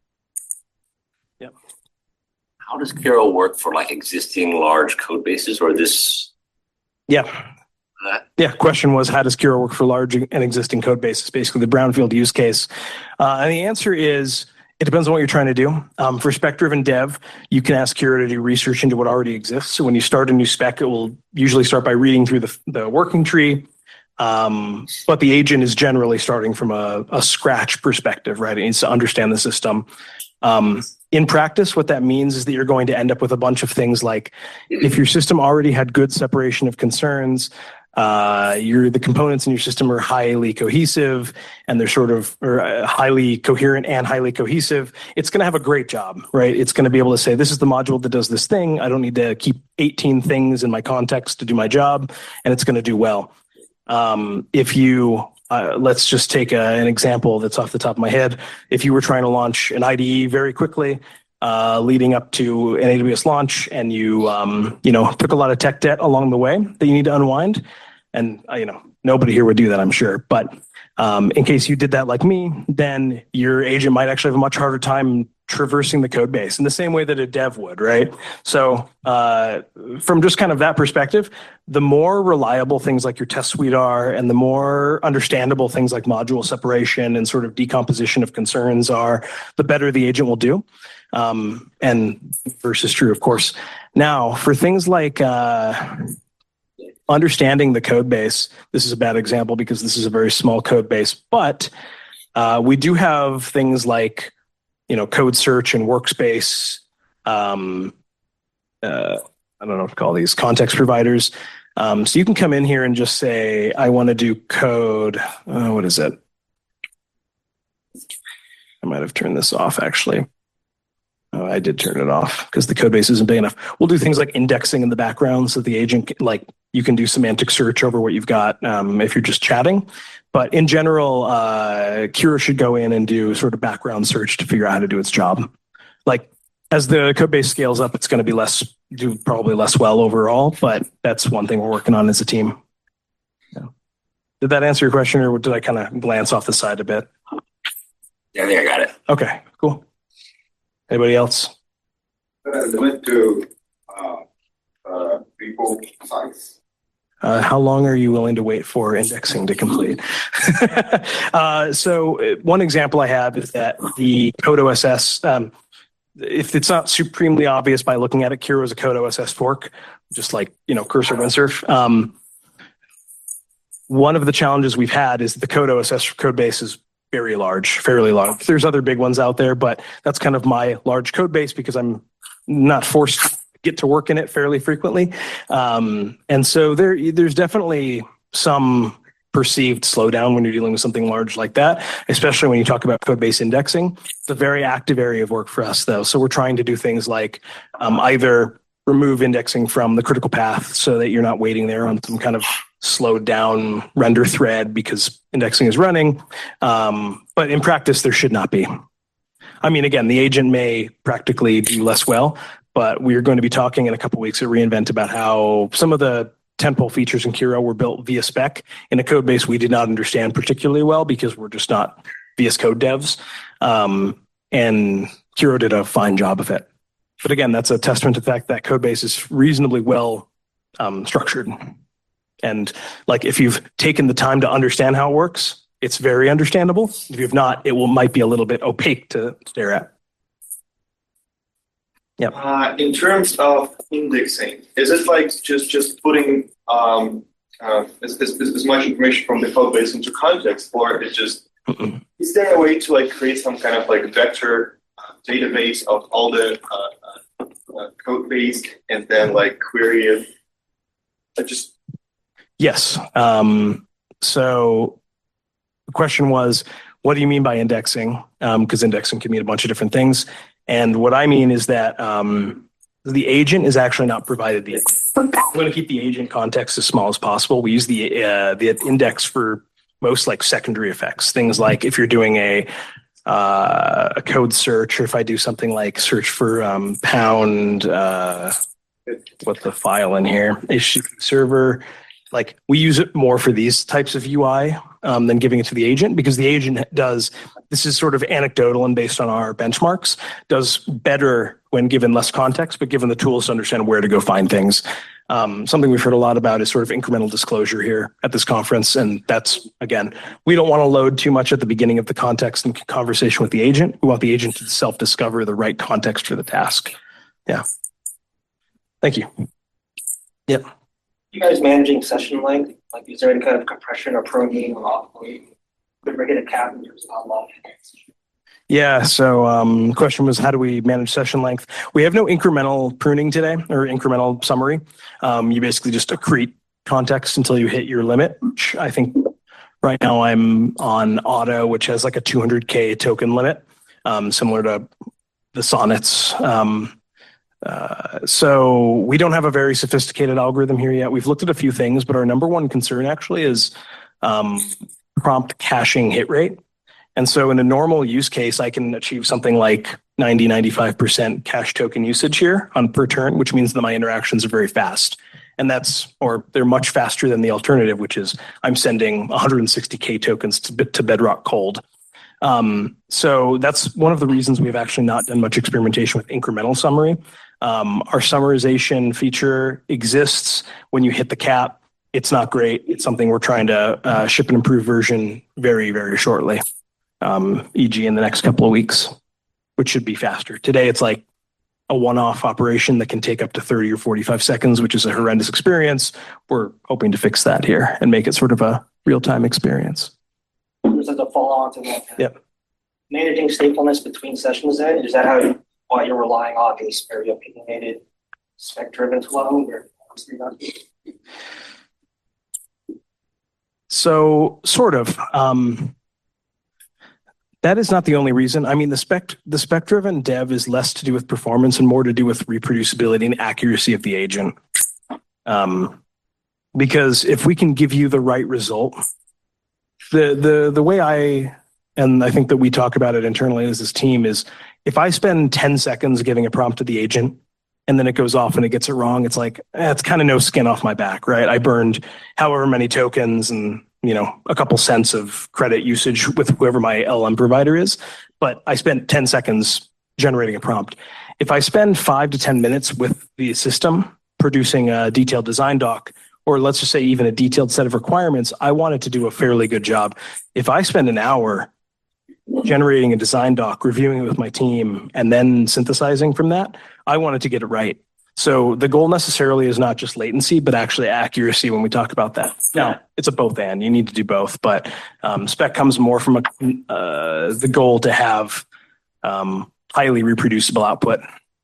Yep. How does Kiro work for like existing large code bases or this? Yeah. Uh, yeah. Question was, how does Kiro work for large and existing code bases? Basically the brownfield use case. Uh, and the answer is, it depends on what you're trying to do. Um, for spec-driven dev, you can ask Kiro to do research into what already exists. So when you start a new spec, it will usually start by reading through the, the working tree. Um, but the agent is generally starting from a, a scratch perspective, right? It needs to understand the system. Um, in practice, what that means is that you're going to end up with a bunch of things like if your system already had good separation of concerns, Uh, your the components in your system are highly cohesive and they're sort of or uh, highly coherent and highly cohesive. It's going to have a great job, right? It's going to be able to say, this is the module that does this thing. I don't need to keep eighteen things in my context to do my job, and it's going to do well. Um, if you, uh, let's just take a, an example that's off the top of my head. If you were trying to launch an I D E very quickly, uh, leading up to an A W S launch, and you, um, you know, took a lot of tech debt along the way that you need to unwind. And, uh, you know, nobody here would do that, I'm sure. But um, in case you did that like me, then your agent might actually have a much harder time traversing the code base in the same way that a dev would, right? So uh, from just kind of that perspective, the more reliable things like your test suite are, and the more understandable things like module separation and sort of decomposition of concerns are, the better the agent will do. Um, and versus true, of course. Now, for things like... Uh, understanding the code base, this is a bad example because this is a very small code base, but uh, we do have things like, you know, code search and workspace, um, uh, I don't know what to call these, context providers. Um, so you can come in here and just say, I want to do code. Uh, what is it? I might have turned this off actually. Oh, I did turn it off because the code base isn't big enough. We'll do things like indexing in the background so the agent, can, like you can do semantic search over what you've got um, if you're just chatting. But in general, uh, Kiro should go in and do sort of background search to figure out how to do its job. Like as the code base scales up, it's going to be less, do probably less well overall, but that's one thing we're working on as a team. Yeah. Did that answer your question, or did I kind of glance off the side a bit? Yeah, I think I got it. Okay, cool. Anybody else? Uh, limit to uh, uh, repo size. Uh, how long are you willing to wait for indexing to complete? uh, so uh, one example I have is that the code O S S, um, if it's not supremely obvious by looking at it, Kiro is a code O S S fork, just like, you know, Cursor Windsurf. Um, one of the challenges we've had is the code O S S code base is very large, fairly large. There's other big ones out there, but that's kind of my large code base because I'm not forced to get to work in it fairly frequently. Um, and so there, there's definitely some perceived slowdown when you're dealing with something large like that, especially when you talk about code base indexing. It's a very active area of work for us though. So we're trying to do things like um, either remove indexing from the critical path so that you're not waiting there on some kind of slowed down render thread because indexing is running. Um, but in practice, there should not be. I mean, again, the agent may practically do less well, but we're going to be talking in a couple of weeks at reInvent about how some of the tentpole features in Kiro were built via spec in a code base we did not understand particularly well because we're just not V S Code devs. Um, and Kiro did a fine job of it. But again, that's a testament to the fact that code base is reasonably well um, structured. And like if you've taken the time to understand how it works, it's very understandable. If you've not, it will might be a little bit opaque to stare at. Yeah. Uh, in terms of indexing, is it like just just putting um, uh, as, as, as much information from the code base into context, or it just Mm-mm. Is there a way to like create some kind of like vector uh, database of all the uh, uh, uh, code base and then like query it? I just Yes. Um, so the question was, what do you mean by indexing? Because um, indexing can mean a bunch of different things. And what I mean is that um, the agent is actually not provided the. I'm going to keep the agent context as small as possible. We use the uh, the index for most like secondary effects. Things like if you're doing a uh, a code search, or if I do something like search for um, pound, uh, what's the file in here? H T T P server. Like we use it more for these types of U I um, than giving it to the agent because the agent does, this is sort of anecdotal and based on our benchmarks, does better when given less context, but given the tools to understand where to go find things. Um, something we've heard a lot about is sort of incremental disclosure here at this conference. And that's, again, we don't want to load too much at the beginning of the context and conversation with the agent. We want the agent to self-discover the right context for the task. Yeah. Thank you. Yep. You guys managing session length? Like, is there any kind of compression or pruning or could we get a cap in terms of how long? Yeah. So, um, question was, how do we manage session length? We have no incremental pruning today or incremental summary. Um, you basically just accrete context until you hit your limit, which I think right now I'm on Auto, which has like a two hundred K token limit, um, similar to the sonnets. Um, Uh, so we don't have a very sophisticated algorithm here yet. We've looked at a few things, but our number one concern actually is um, prompt caching hit rate. And so in a normal use case, I can achieve something like ninety, ninety-five percent cache token usage here on per turn, which means that my interactions are very fast. And that's, or they're much faster than the alternative, which is I'm sending one hundred sixty K tokens to, to Bedrock cold. Um, so that's one of the reasons we've actually not done much experimentation with incremental summary. Um, our summarization feature exists when you hit the cap. It's not great. It's something we're trying to uh, ship an improved version very, very shortly, um, for example in the next couple of weeks, which should be faster. Today, it's like a one-off operation that can take up to thirty or forty-five seconds, which is a horrendous experience. We're hoping to fix that here and make it sort of a real-time experience. Just as a follow-on to that. Yep. Managing statefulness between sessions then, is that how you, what you're relying on these very opinionated spec driven flow or? So sort of. Um, that is not the only reason. I mean, the spec the spec driven dev is less to do with performance and more to do with reproducibility and accuracy of the agent. Um, because if we can give you the right result, the the the way I and I think that we talk about it internally as this team is if I spend ten seconds giving a prompt to the agent and then it goes off and it gets it wrong, it's like, eh, it's kind of no skin off my back, right? I burned however many tokens and, you know, a couple cents of credit usage with whoever my L L M provider is, but I spent ten seconds generating a prompt. If I spend five to ten minutes with the system producing a detailed design doc, or let's just say even a detailed set of requirements, I want it to do a fairly good job. If I spend an hour generating a design doc, reviewing it with my team, and then synthesizing from that, I want it to get it right. So the goal necessarily is not just latency, but actually accuracy when we talk about that. Now, it's a both and. You need to do both, but um, spec comes more from a, uh, the goal to have um, highly reproducible output.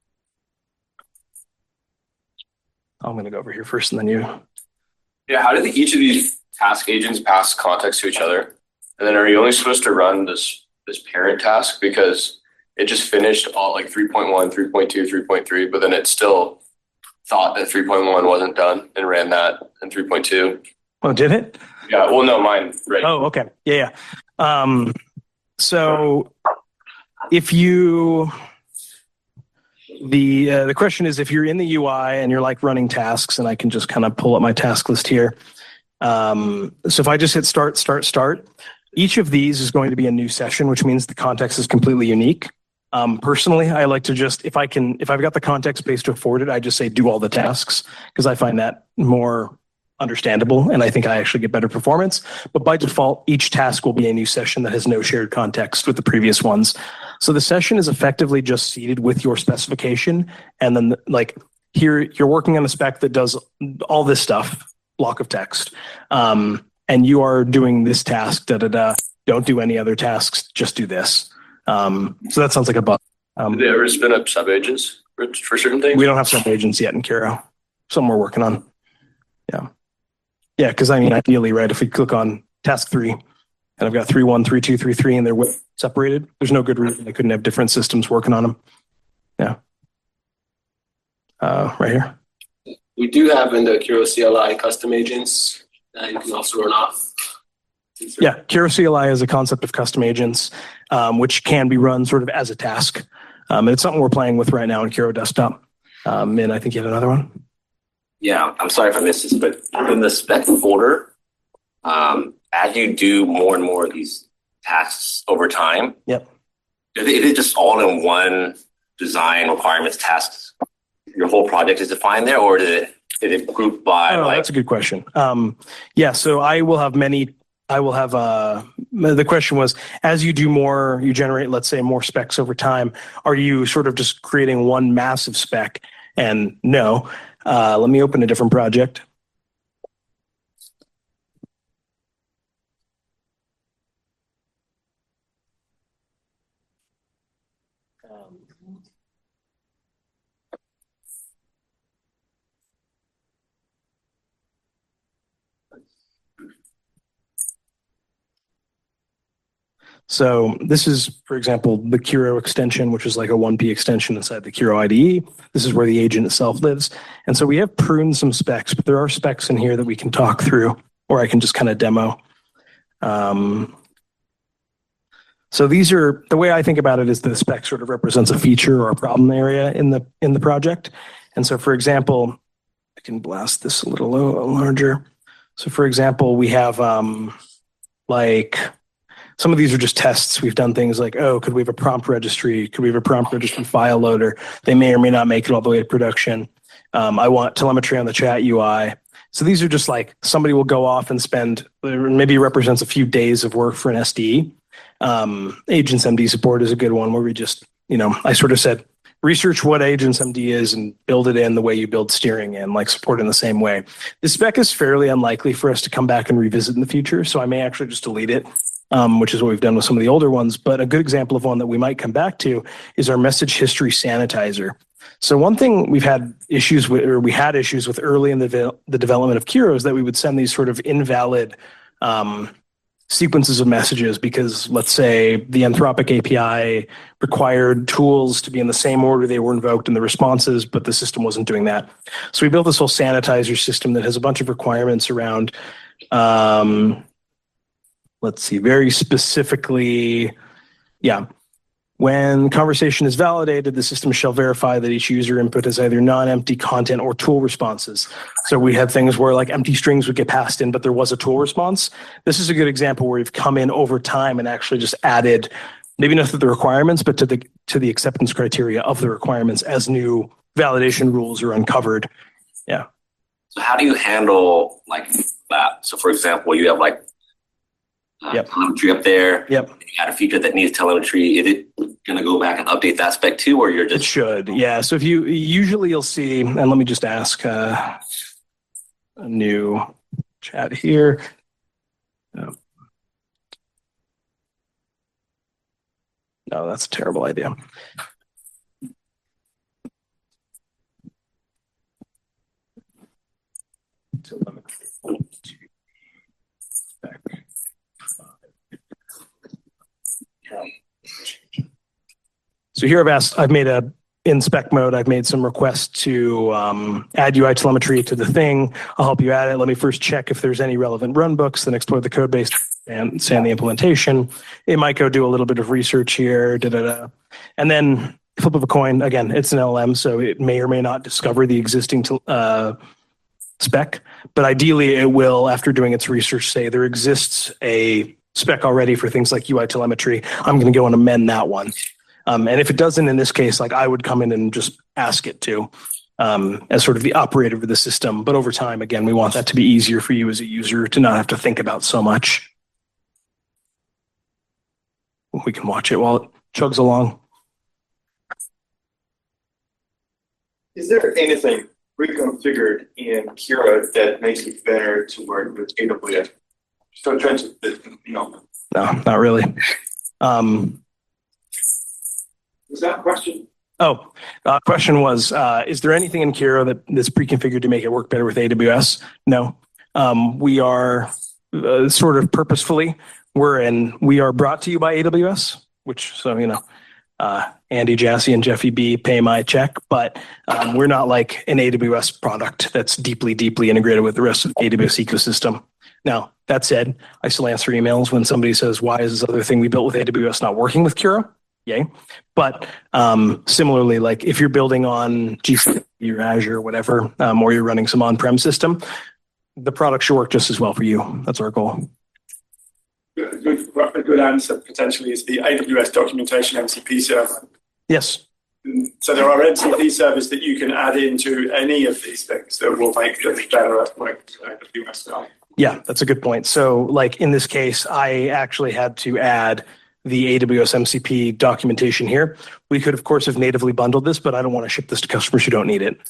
I'm going to go over here first and then you. Yeah, how do each of these task agents pass context to each other? And then are you only supposed to run this this parent task because it just finished all like three point one, three point two, three point three, but then it still thought that three point one wasn't done and ran that in three point two? Oh, did it? Yeah, well, no, mine. Right. Oh, okay. Yeah, yeah. Um, so if you, the uh, the question is if you're in the U I and you're like running tasks, and I can just kind of pull up my task list here. Um, so if I just hit start, start, start, each of these is going to be a new session, which means the context is completely unique. Um, personally, I like to just, if I can, if I've got the context space to afford it, I just say do all the tasks because I find that more understandable and I think I actually get better performance. But by default, each task will be a new session that has no shared context with the previous ones. So the session is effectively just seeded with your specification. And then like here, you're working on a spec that does all this stuff, block of text. Um, and you are doing this task, da da da. Don't do any other tasks, just do this. Um, so that sounds like a bug. Um, Did they ever spin up sub-agents for, for certain things? we don't have sub-agents yet in Kiro. Something we're working on. Yeah. Yeah, because I mean, ideally, right, if we click on task three, and I've got three one, three two, three three, and they're separated, there's no good reason they couldn't have different systems working on them. Yeah. Uh, right here. We do have in the Kiro C L I custom agents that you can also run off. Yeah, Kiro C L I is a concept of custom agents, um, which can be run sort of as a task. Um, and it's something we're playing with right now in Kiro Desktop. Um, and I think you had another one. Yeah, I'm sorry if I missed this, but in the spec folder, um, as you do more and more of these tasks over time, yep, is it, is it just all in one design requirements tasks? Your whole project is defined there, or did it did it group by? Oh, like, that's a good question. Um, yeah, so I will have many. I will have. Uh, the question was, as you do more, you generate, let's say, more specs over time. Are you sort of just creating one massive spec? And no. Uh, let me open a different project. Um, So this is, for example, the Kiro extension, which is like a one P extension inside the Kiro I D E. This is where the agent itself lives. And so we have pruned some specs, but there are specs in here that we can talk through, or I can just kind of demo. Um, so these are, the way I think about it is the spec sort of represents a feature or a problem area in the in the project. And so, for example, I can blast this a little larger. So for example, we have um, like, some of these are just tests. We've done things like, oh, could we have a prompt registry? Could we have a prompt registry file loader? They may or may not make it all the way to production. Um, I want telemetry on the chat U I. So these are just like somebody will go off and spend, maybe represents a few days of work for an S D E. Um, Agents M D support is a good one where we just, you know, I sort of said, research what Agents M D is and build it in the way you build steering and like support in the same way. The spec is fairly unlikely for us to come back and revisit in the future. So I may actually just delete it. Um, which is what we've done with some of the older ones. But a good example of one that we might come back to is our message history sanitizer. So one thing we've had issues with, or we had issues with early in the de- the development of Kiro, is that we would send these sort of invalid um, sequences of messages because, let's say, the Anthropic A P I required tools to be in the same order they were invoked in the responses, but the system wasn't doing that. So we built this whole sanitizer system that has a bunch of requirements around, um, let's see, very specifically, yeah. When conversation is validated, the system shall verify that each user input is either non-empty content or tool responses. So we had things where like empty strings would get passed in, but there was a tool response. This is a good example where we've come in over time and actually just added, maybe not to the requirements, but to the to the acceptance criteria of the requirements as new validation rules are uncovered. Yeah. So how do you handle like that? So for example, you have like Uh, Yep. telemetry up there. Yep. You got a feature that needs telemetry. Is it going to go back and update that spec too, or you're It just should, yeah. So if you usually you'll see, and let me just ask uh, a new chat here. Oh. No, that's a terrible idea. So here I've asked, I've made a, in spec mode, I've made some requests to um, add U I telemetry to the thing. I'll help you add it. Let me first check if there's any relevant run books, then explore the code base and sand the implementation. It might go do a little bit of research here, da da da. And then flip of a coin, again, it's an L L M, so it may or may not discover the existing uh, spec, but ideally it will, after doing its research, say there exists a spec already for things like U I telemetry. I'm going to go and amend that one. Um, and if it doesn't, in this case, like I would come in and just ask it to, um, as sort of the operator of the system. But over time, again, we want that to be easier for you as a user to not have to think about so much. We can watch it while it chugs along. Is there anything reconfigured in Kira that makes it better to work with A W S? So trying to, you know. No, not really. Um, Was that a question? Oh, uh, question was, uh, is there anything in Kiro that that's pre-configured to make it work better with A W S? No. Um, we are uh, sort of purposefully, we're in, we are brought to you by A W S, which, so, you know, uh, Andy Jassy and Jeffy B pay my check, but um, we're not like an A W S product that's deeply, deeply integrated with the rest of the A W S ecosystem. Now, that said, I still answer emails when somebody says, why is this other thing we built with A W S not working with Kiro? Yay. But um, similarly, like if you're building on G C P or Azure or whatever, um, or you're running some on-prem system, the product should work just as well for you. That's our goal. A good, a good answer potentially is the A W S documentation M C P server. Yes. So there are M C P servers that you can add into any of these things that will make it better at like A W S now. Yeah, that's a good point. So like in this case, I actually had to add the A W S M C P documentation here. We could, of course, have natively bundled this, but I don't want to ship this to customers who don't need it.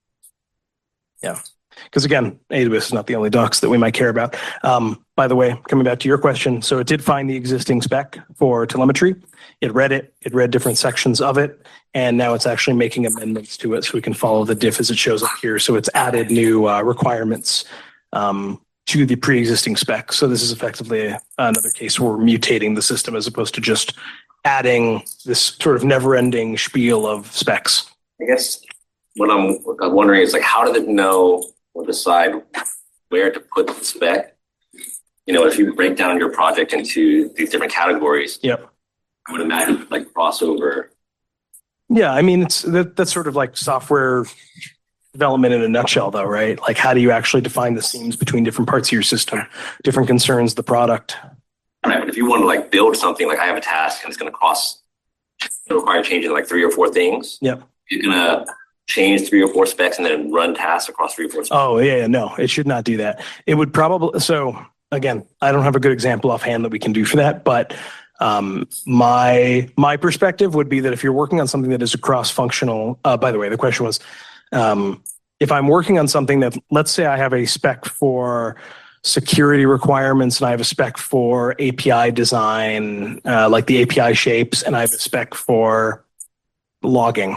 Yeah. Because again, A W S is not the only docs that we might care about. Um, by the way, coming back to your question, so it did find the existing spec for telemetry. It read it, it read different sections of it, and now it's actually making amendments to it so we can follow the diff as it shows up here. So it's added new uh, requirements um, to the pre-existing spec. So this is effectively a, another case where we're mutating the system as opposed to just adding this sort of never-ending spiel of specs. I guess what I'm, what I'm wondering is like, how did it know or decide where to put the spec? You know, if you break down your project into these different categories, yep. I would imagine like crossover. Yeah, I mean, it's that, that's sort of like software development in a nutshell, though, right? Like, how do you actually define the seams between different parts of your system, different concerns, the product? Right, but if you want to like build something, like I have a task and it's going to cost, it'll require changing like three or four things. Yep. You're going to change three or four specs and then run tasks across three or four specs. Oh, yeah, yeah, no, it should not do that. It would probably, so again, I don't have a good example offhand that we can do for that, but um, my my perspective would be that if you're working on something that is a cross-functional, uh, by the way, the question was, um, if I'm working on something that, let's say I have a spec for security requirements and I have a spec for A P I design, uh, like the A P I shapes, and I have a spec for logging.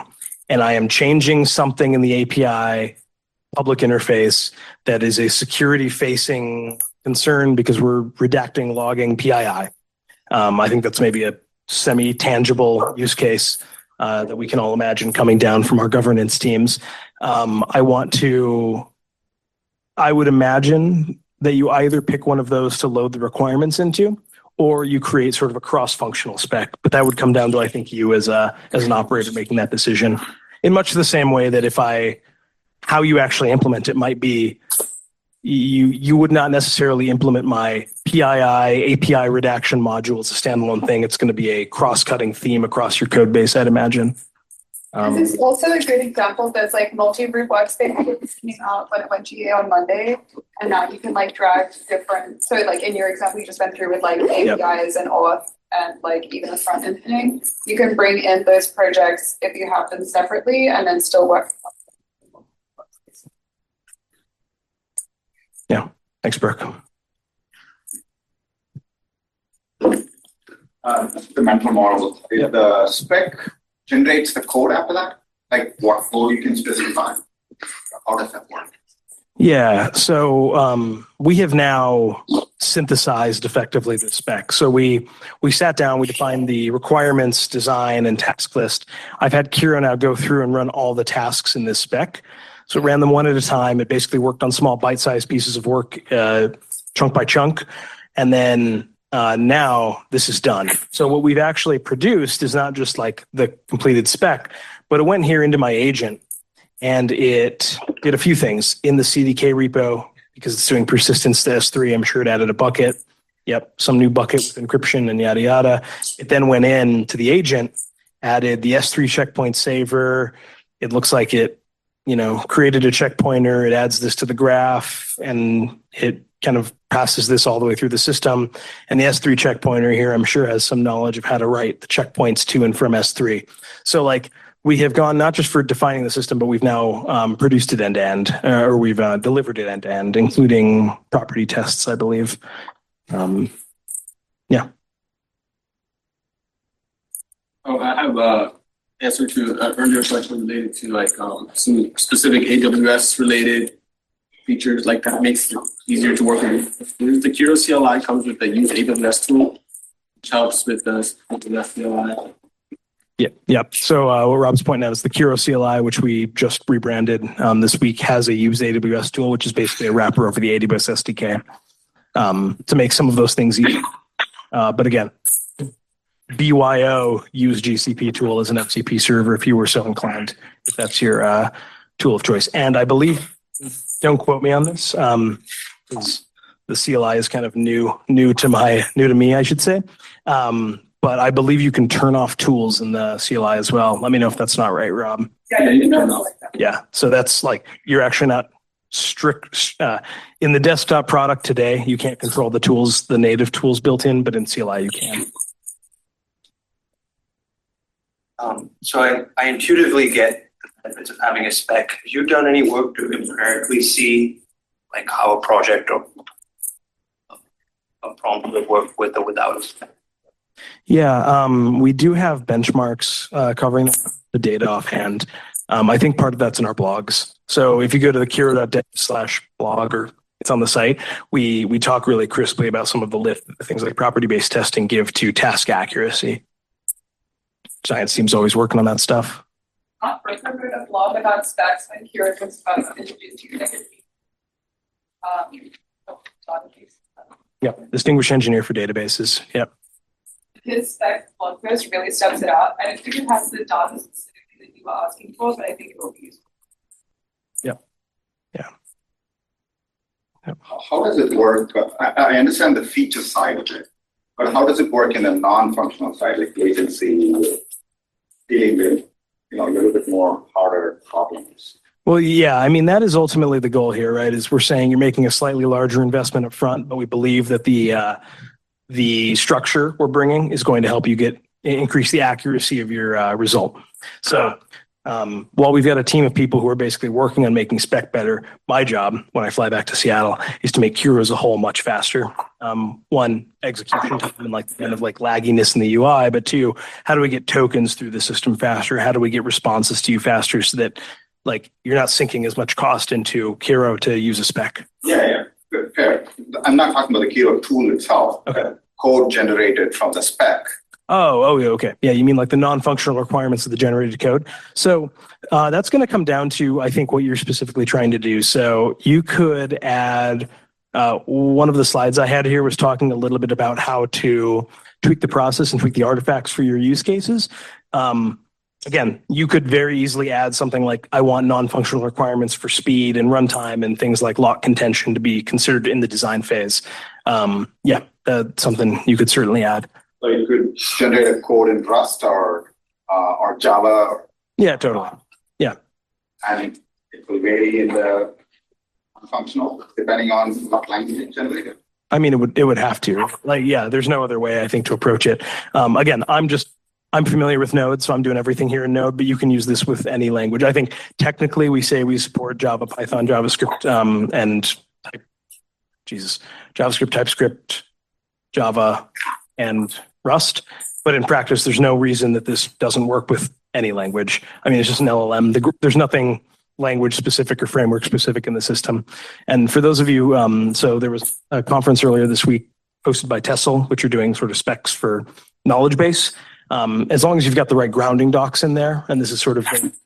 and I am changing something in the A P I public interface that is a security facing concern because we're redacting logging P I I. Um, I think that's maybe a semi-tangible use case uh, that we can all imagine coming down from our governance teams. Um, I want to, I would imagine that you either pick one of those to load the requirements into, or you create sort of a cross-functional spec. But that would come down to, I think, you as a as an operator making that decision. In much the same way that if I, how you actually implement it might be, you you would not necessarily implement my P I I A P I redaction module as a standalone thing. It's going to be a cross-cutting theme across your code base, I'd imagine. Um, this is also a good example. There's like multi-group workspace came out when it went G A on Monday, and now you can like drag different. So like in your example you just went through with like A P Is yep. and auth and like even a front end thing, you can bring in those projects if you have them separately and then still work. Yeah, thanks, Brooke. Uh, the mental model, if the spec generates the code after that, like what flow you can specify, how does that work? Yeah, so um, we have now synthesized effectively the spec. So we we sat down, we defined the requirements, design, and task list. I've had Kira now go through and run all the tasks in this spec. So it ran them one at a time. It basically worked on small bite-sized pieces of work, uh, chunk by chunk. And then uh, now this is done. So what we've actually produced is not just like the completed spec, but it went here into my agent and it did a few things in the C D K repo because it's doing persistence to S three. I'm sure it added a bucket. Yep, some new bucket with encryption and yada, yada. It then went in to the agent, added the S three checkpoint saver. It looks like it you know, created a checkpointer, it adds this to the graph, and it kind of passes this all the way through the system. And the S three checkpointer here, I'm sure, has some knowledge of how to write the checkpoints to and from S three. So, like, we have gone not just for defining the system, but we've now um, produced it end-to-end, uh, or we've uh, delivered it end-to-end, including property tests, I believe. Um, yeah. Oh, I have a answer to an earlier question related to like um, some specific A W S related features like that makes it easier to work with. The Kiro C L I comes with the use A W S tool, which helps with the A W S C L I. Yeah, yep. So uh, what Rob's pointing out is the Kiro C L I, which we just rebranded um, this week, has a use A W S tool, which is basically a wrapper over the A W S S D K um, to make some of those things easy. Uh, but again, B Y O use G C P tool as an F C P server if you were so inclined, if that's your uh, tool of choice. And I believe, don't quote me on this, um, the C L I is kind of new, new to my, new to me, I should say. Um, but I believe you can turn off tools in the C L I as well. Let me know if that's not right, Rob. Yeah, you can turn off. Yeah, so that's like, you're actually not strict, uh, in the desktop product today, you can't control the tools, the native tools built in, but in C L I you can. Um, so I, I intuitively get the benefits of having a spec. Have you done any work to empirically see like how a project or a prompt would work with or without a spec? Yeah, um, we do have benchmarks uh, covering the data offhand. Um, I think part of that's in our blogs. So if you go to the kiro dot dev slash blog, or it's on the site, we we talk really crisply about some of the lift things like property-based testing give to task accuracy. Science team's always working on that stuff. Not first I wrote a blog about specs when Kira was about to introduce you um, Yep, distinguished engineer for databases. Yep. His spec blog post really steps it up. I don't think it has the data specifically that you were asking for, but I think it will be useful. Yep. Yeah. Yep. How does it work? I, I understand the feature side of it, but how does it work in a non-functional side, like latency, dealing with, you know, a little bit more harder problems? Well, yeah, I mean, that is ultimately the goal here, right? Is we're saying you're making a slightly larger investment up front, but we believe that the uh, the structure we're bringing is going to help you get increase the accuracy of your uh, result. So Um, while we've got a team of people who are basically working on making spec better, my job when I fly back to Seattle is to make Curo as a whole much faster. Um, one, execution time and like kind of like lagginess in the U I, but two, how do we get tokens through the system faster? How do we get responses to you faster so that like you're not sinking as much cost into Curo to use a spec? Yeah, yeah, good, fair. I'm not talking about the Curo tool itself. Okay. The code generated from the spec. Oh, oh, yeah, okay. Yeah, you mean like the non-functional requirements of the generated code. So uh, that's going to come down to, I think, what you're specifically trying to do. So you could add, uh, one of the slides I had here was talking a little bit about how to tweak the process and tweak the artifacts for your use cases. Um, again, you could very easily add something like, I want non-functional requirements for speed and runtime and things like lock contention to be considered in the design phase. Um, yeah, that's something you could certainly add. So you could generate a code in Rust or uh, or Java. Yeah, totally. Yeah. And it will vary in the functional depending on what language it's generated. I mean, it would it would have to. Like, yeah, there's no other way, I think, to approach it. Um, again, I'm just I'm familiar with Node, so I'm doing everything here in Node, but you can use this with any language. I think technically we say we support Java, Python, JavaScript, um, and type, Jesus, JavaScript, TypeScript, Java, and Rust, but in practice, there's no reason that this doesn't work with any language. I mean, it's just an L L M. The, there's nothing language specific or framework specific in the system. And for those of you, um, so there was a conference earlier this week hosted by Tessel, which are doing sort of specs for knowledge base. Um, as long as you've got the right grounding docs in there, and this is sort of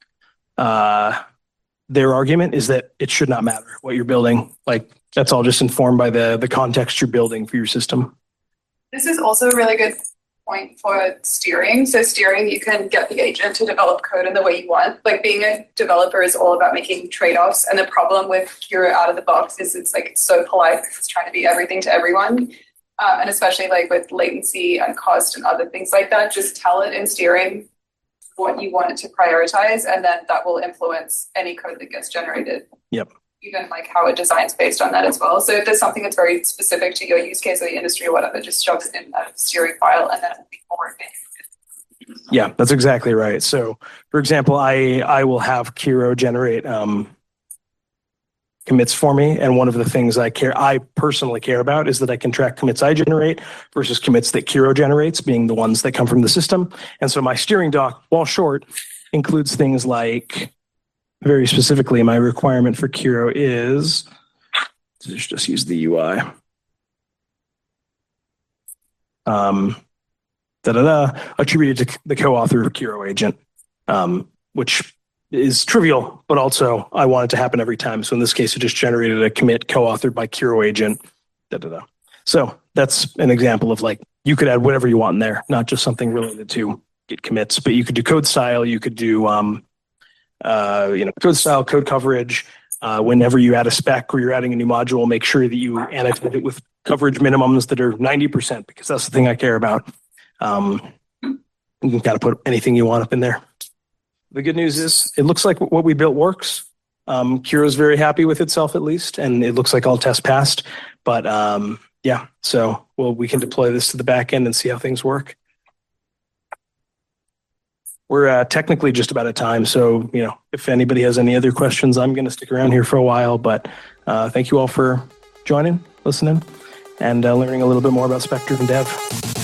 uh, their argument is that it should not matter what you're building. Like that's all just informed by the the context you're building for your system. This is also a really good point for steering. So steering, you can get the agent to develop code in the way you want. Like being a developer is all about making trade-offs. And the problem with Curo out of the box is it's like it's so polite because it's trying to be everything to everyone. Um, and especially like with latency and cost and other things like that, just tell it in steering what you want it to prioritize. And then that will influence any code that gets generated. Yep. Even like how it designs based on that as well. So if there's something that's very specific to your use case or the industry or whatever, just shove it in that steering file and then it'll be more. Yeah, that's exactly right. So for example, I, I will have Curo generate um, commits for me. And one of the things I care, I personally care about is that I can track commits I generate versus commits that Curo generates, being the ones that come from the system. And so my steering doc, while short, includes things like, very specifically, my requirement for Curo is, let's just use the U I. Um, da-da-da, attributed to the co-author of Curo agent, um, which is trivial, but also I want it to happen every time. So in this case, it just generated a commit co-authored by Curo agent, da-da-da. So that's an example of like, you could add whatever you want in there, not just something related to Git commits, but you could do code style, you could do, um, Uh, you know, code style, code coverage. Uh, whenever you add a spec or you're adding a new module, make sure that you annotate it with coverage minimums that are ninety percent because that's the thing I care about. Um, you can kind of put anything you want up in there. The good news is it looks like what we built works. Um, Curo is very happy with itself at least, and it looks like all tests passed. But um, yeah, so well, we can deploy this to the back end and see how things work. We're uh, technically just about at time, so you know if anybody has any other questions, I'm going to stick around here for a while. But uh, thank you all for joining, listening, and uh, learning a little bit more about spec-driven dev.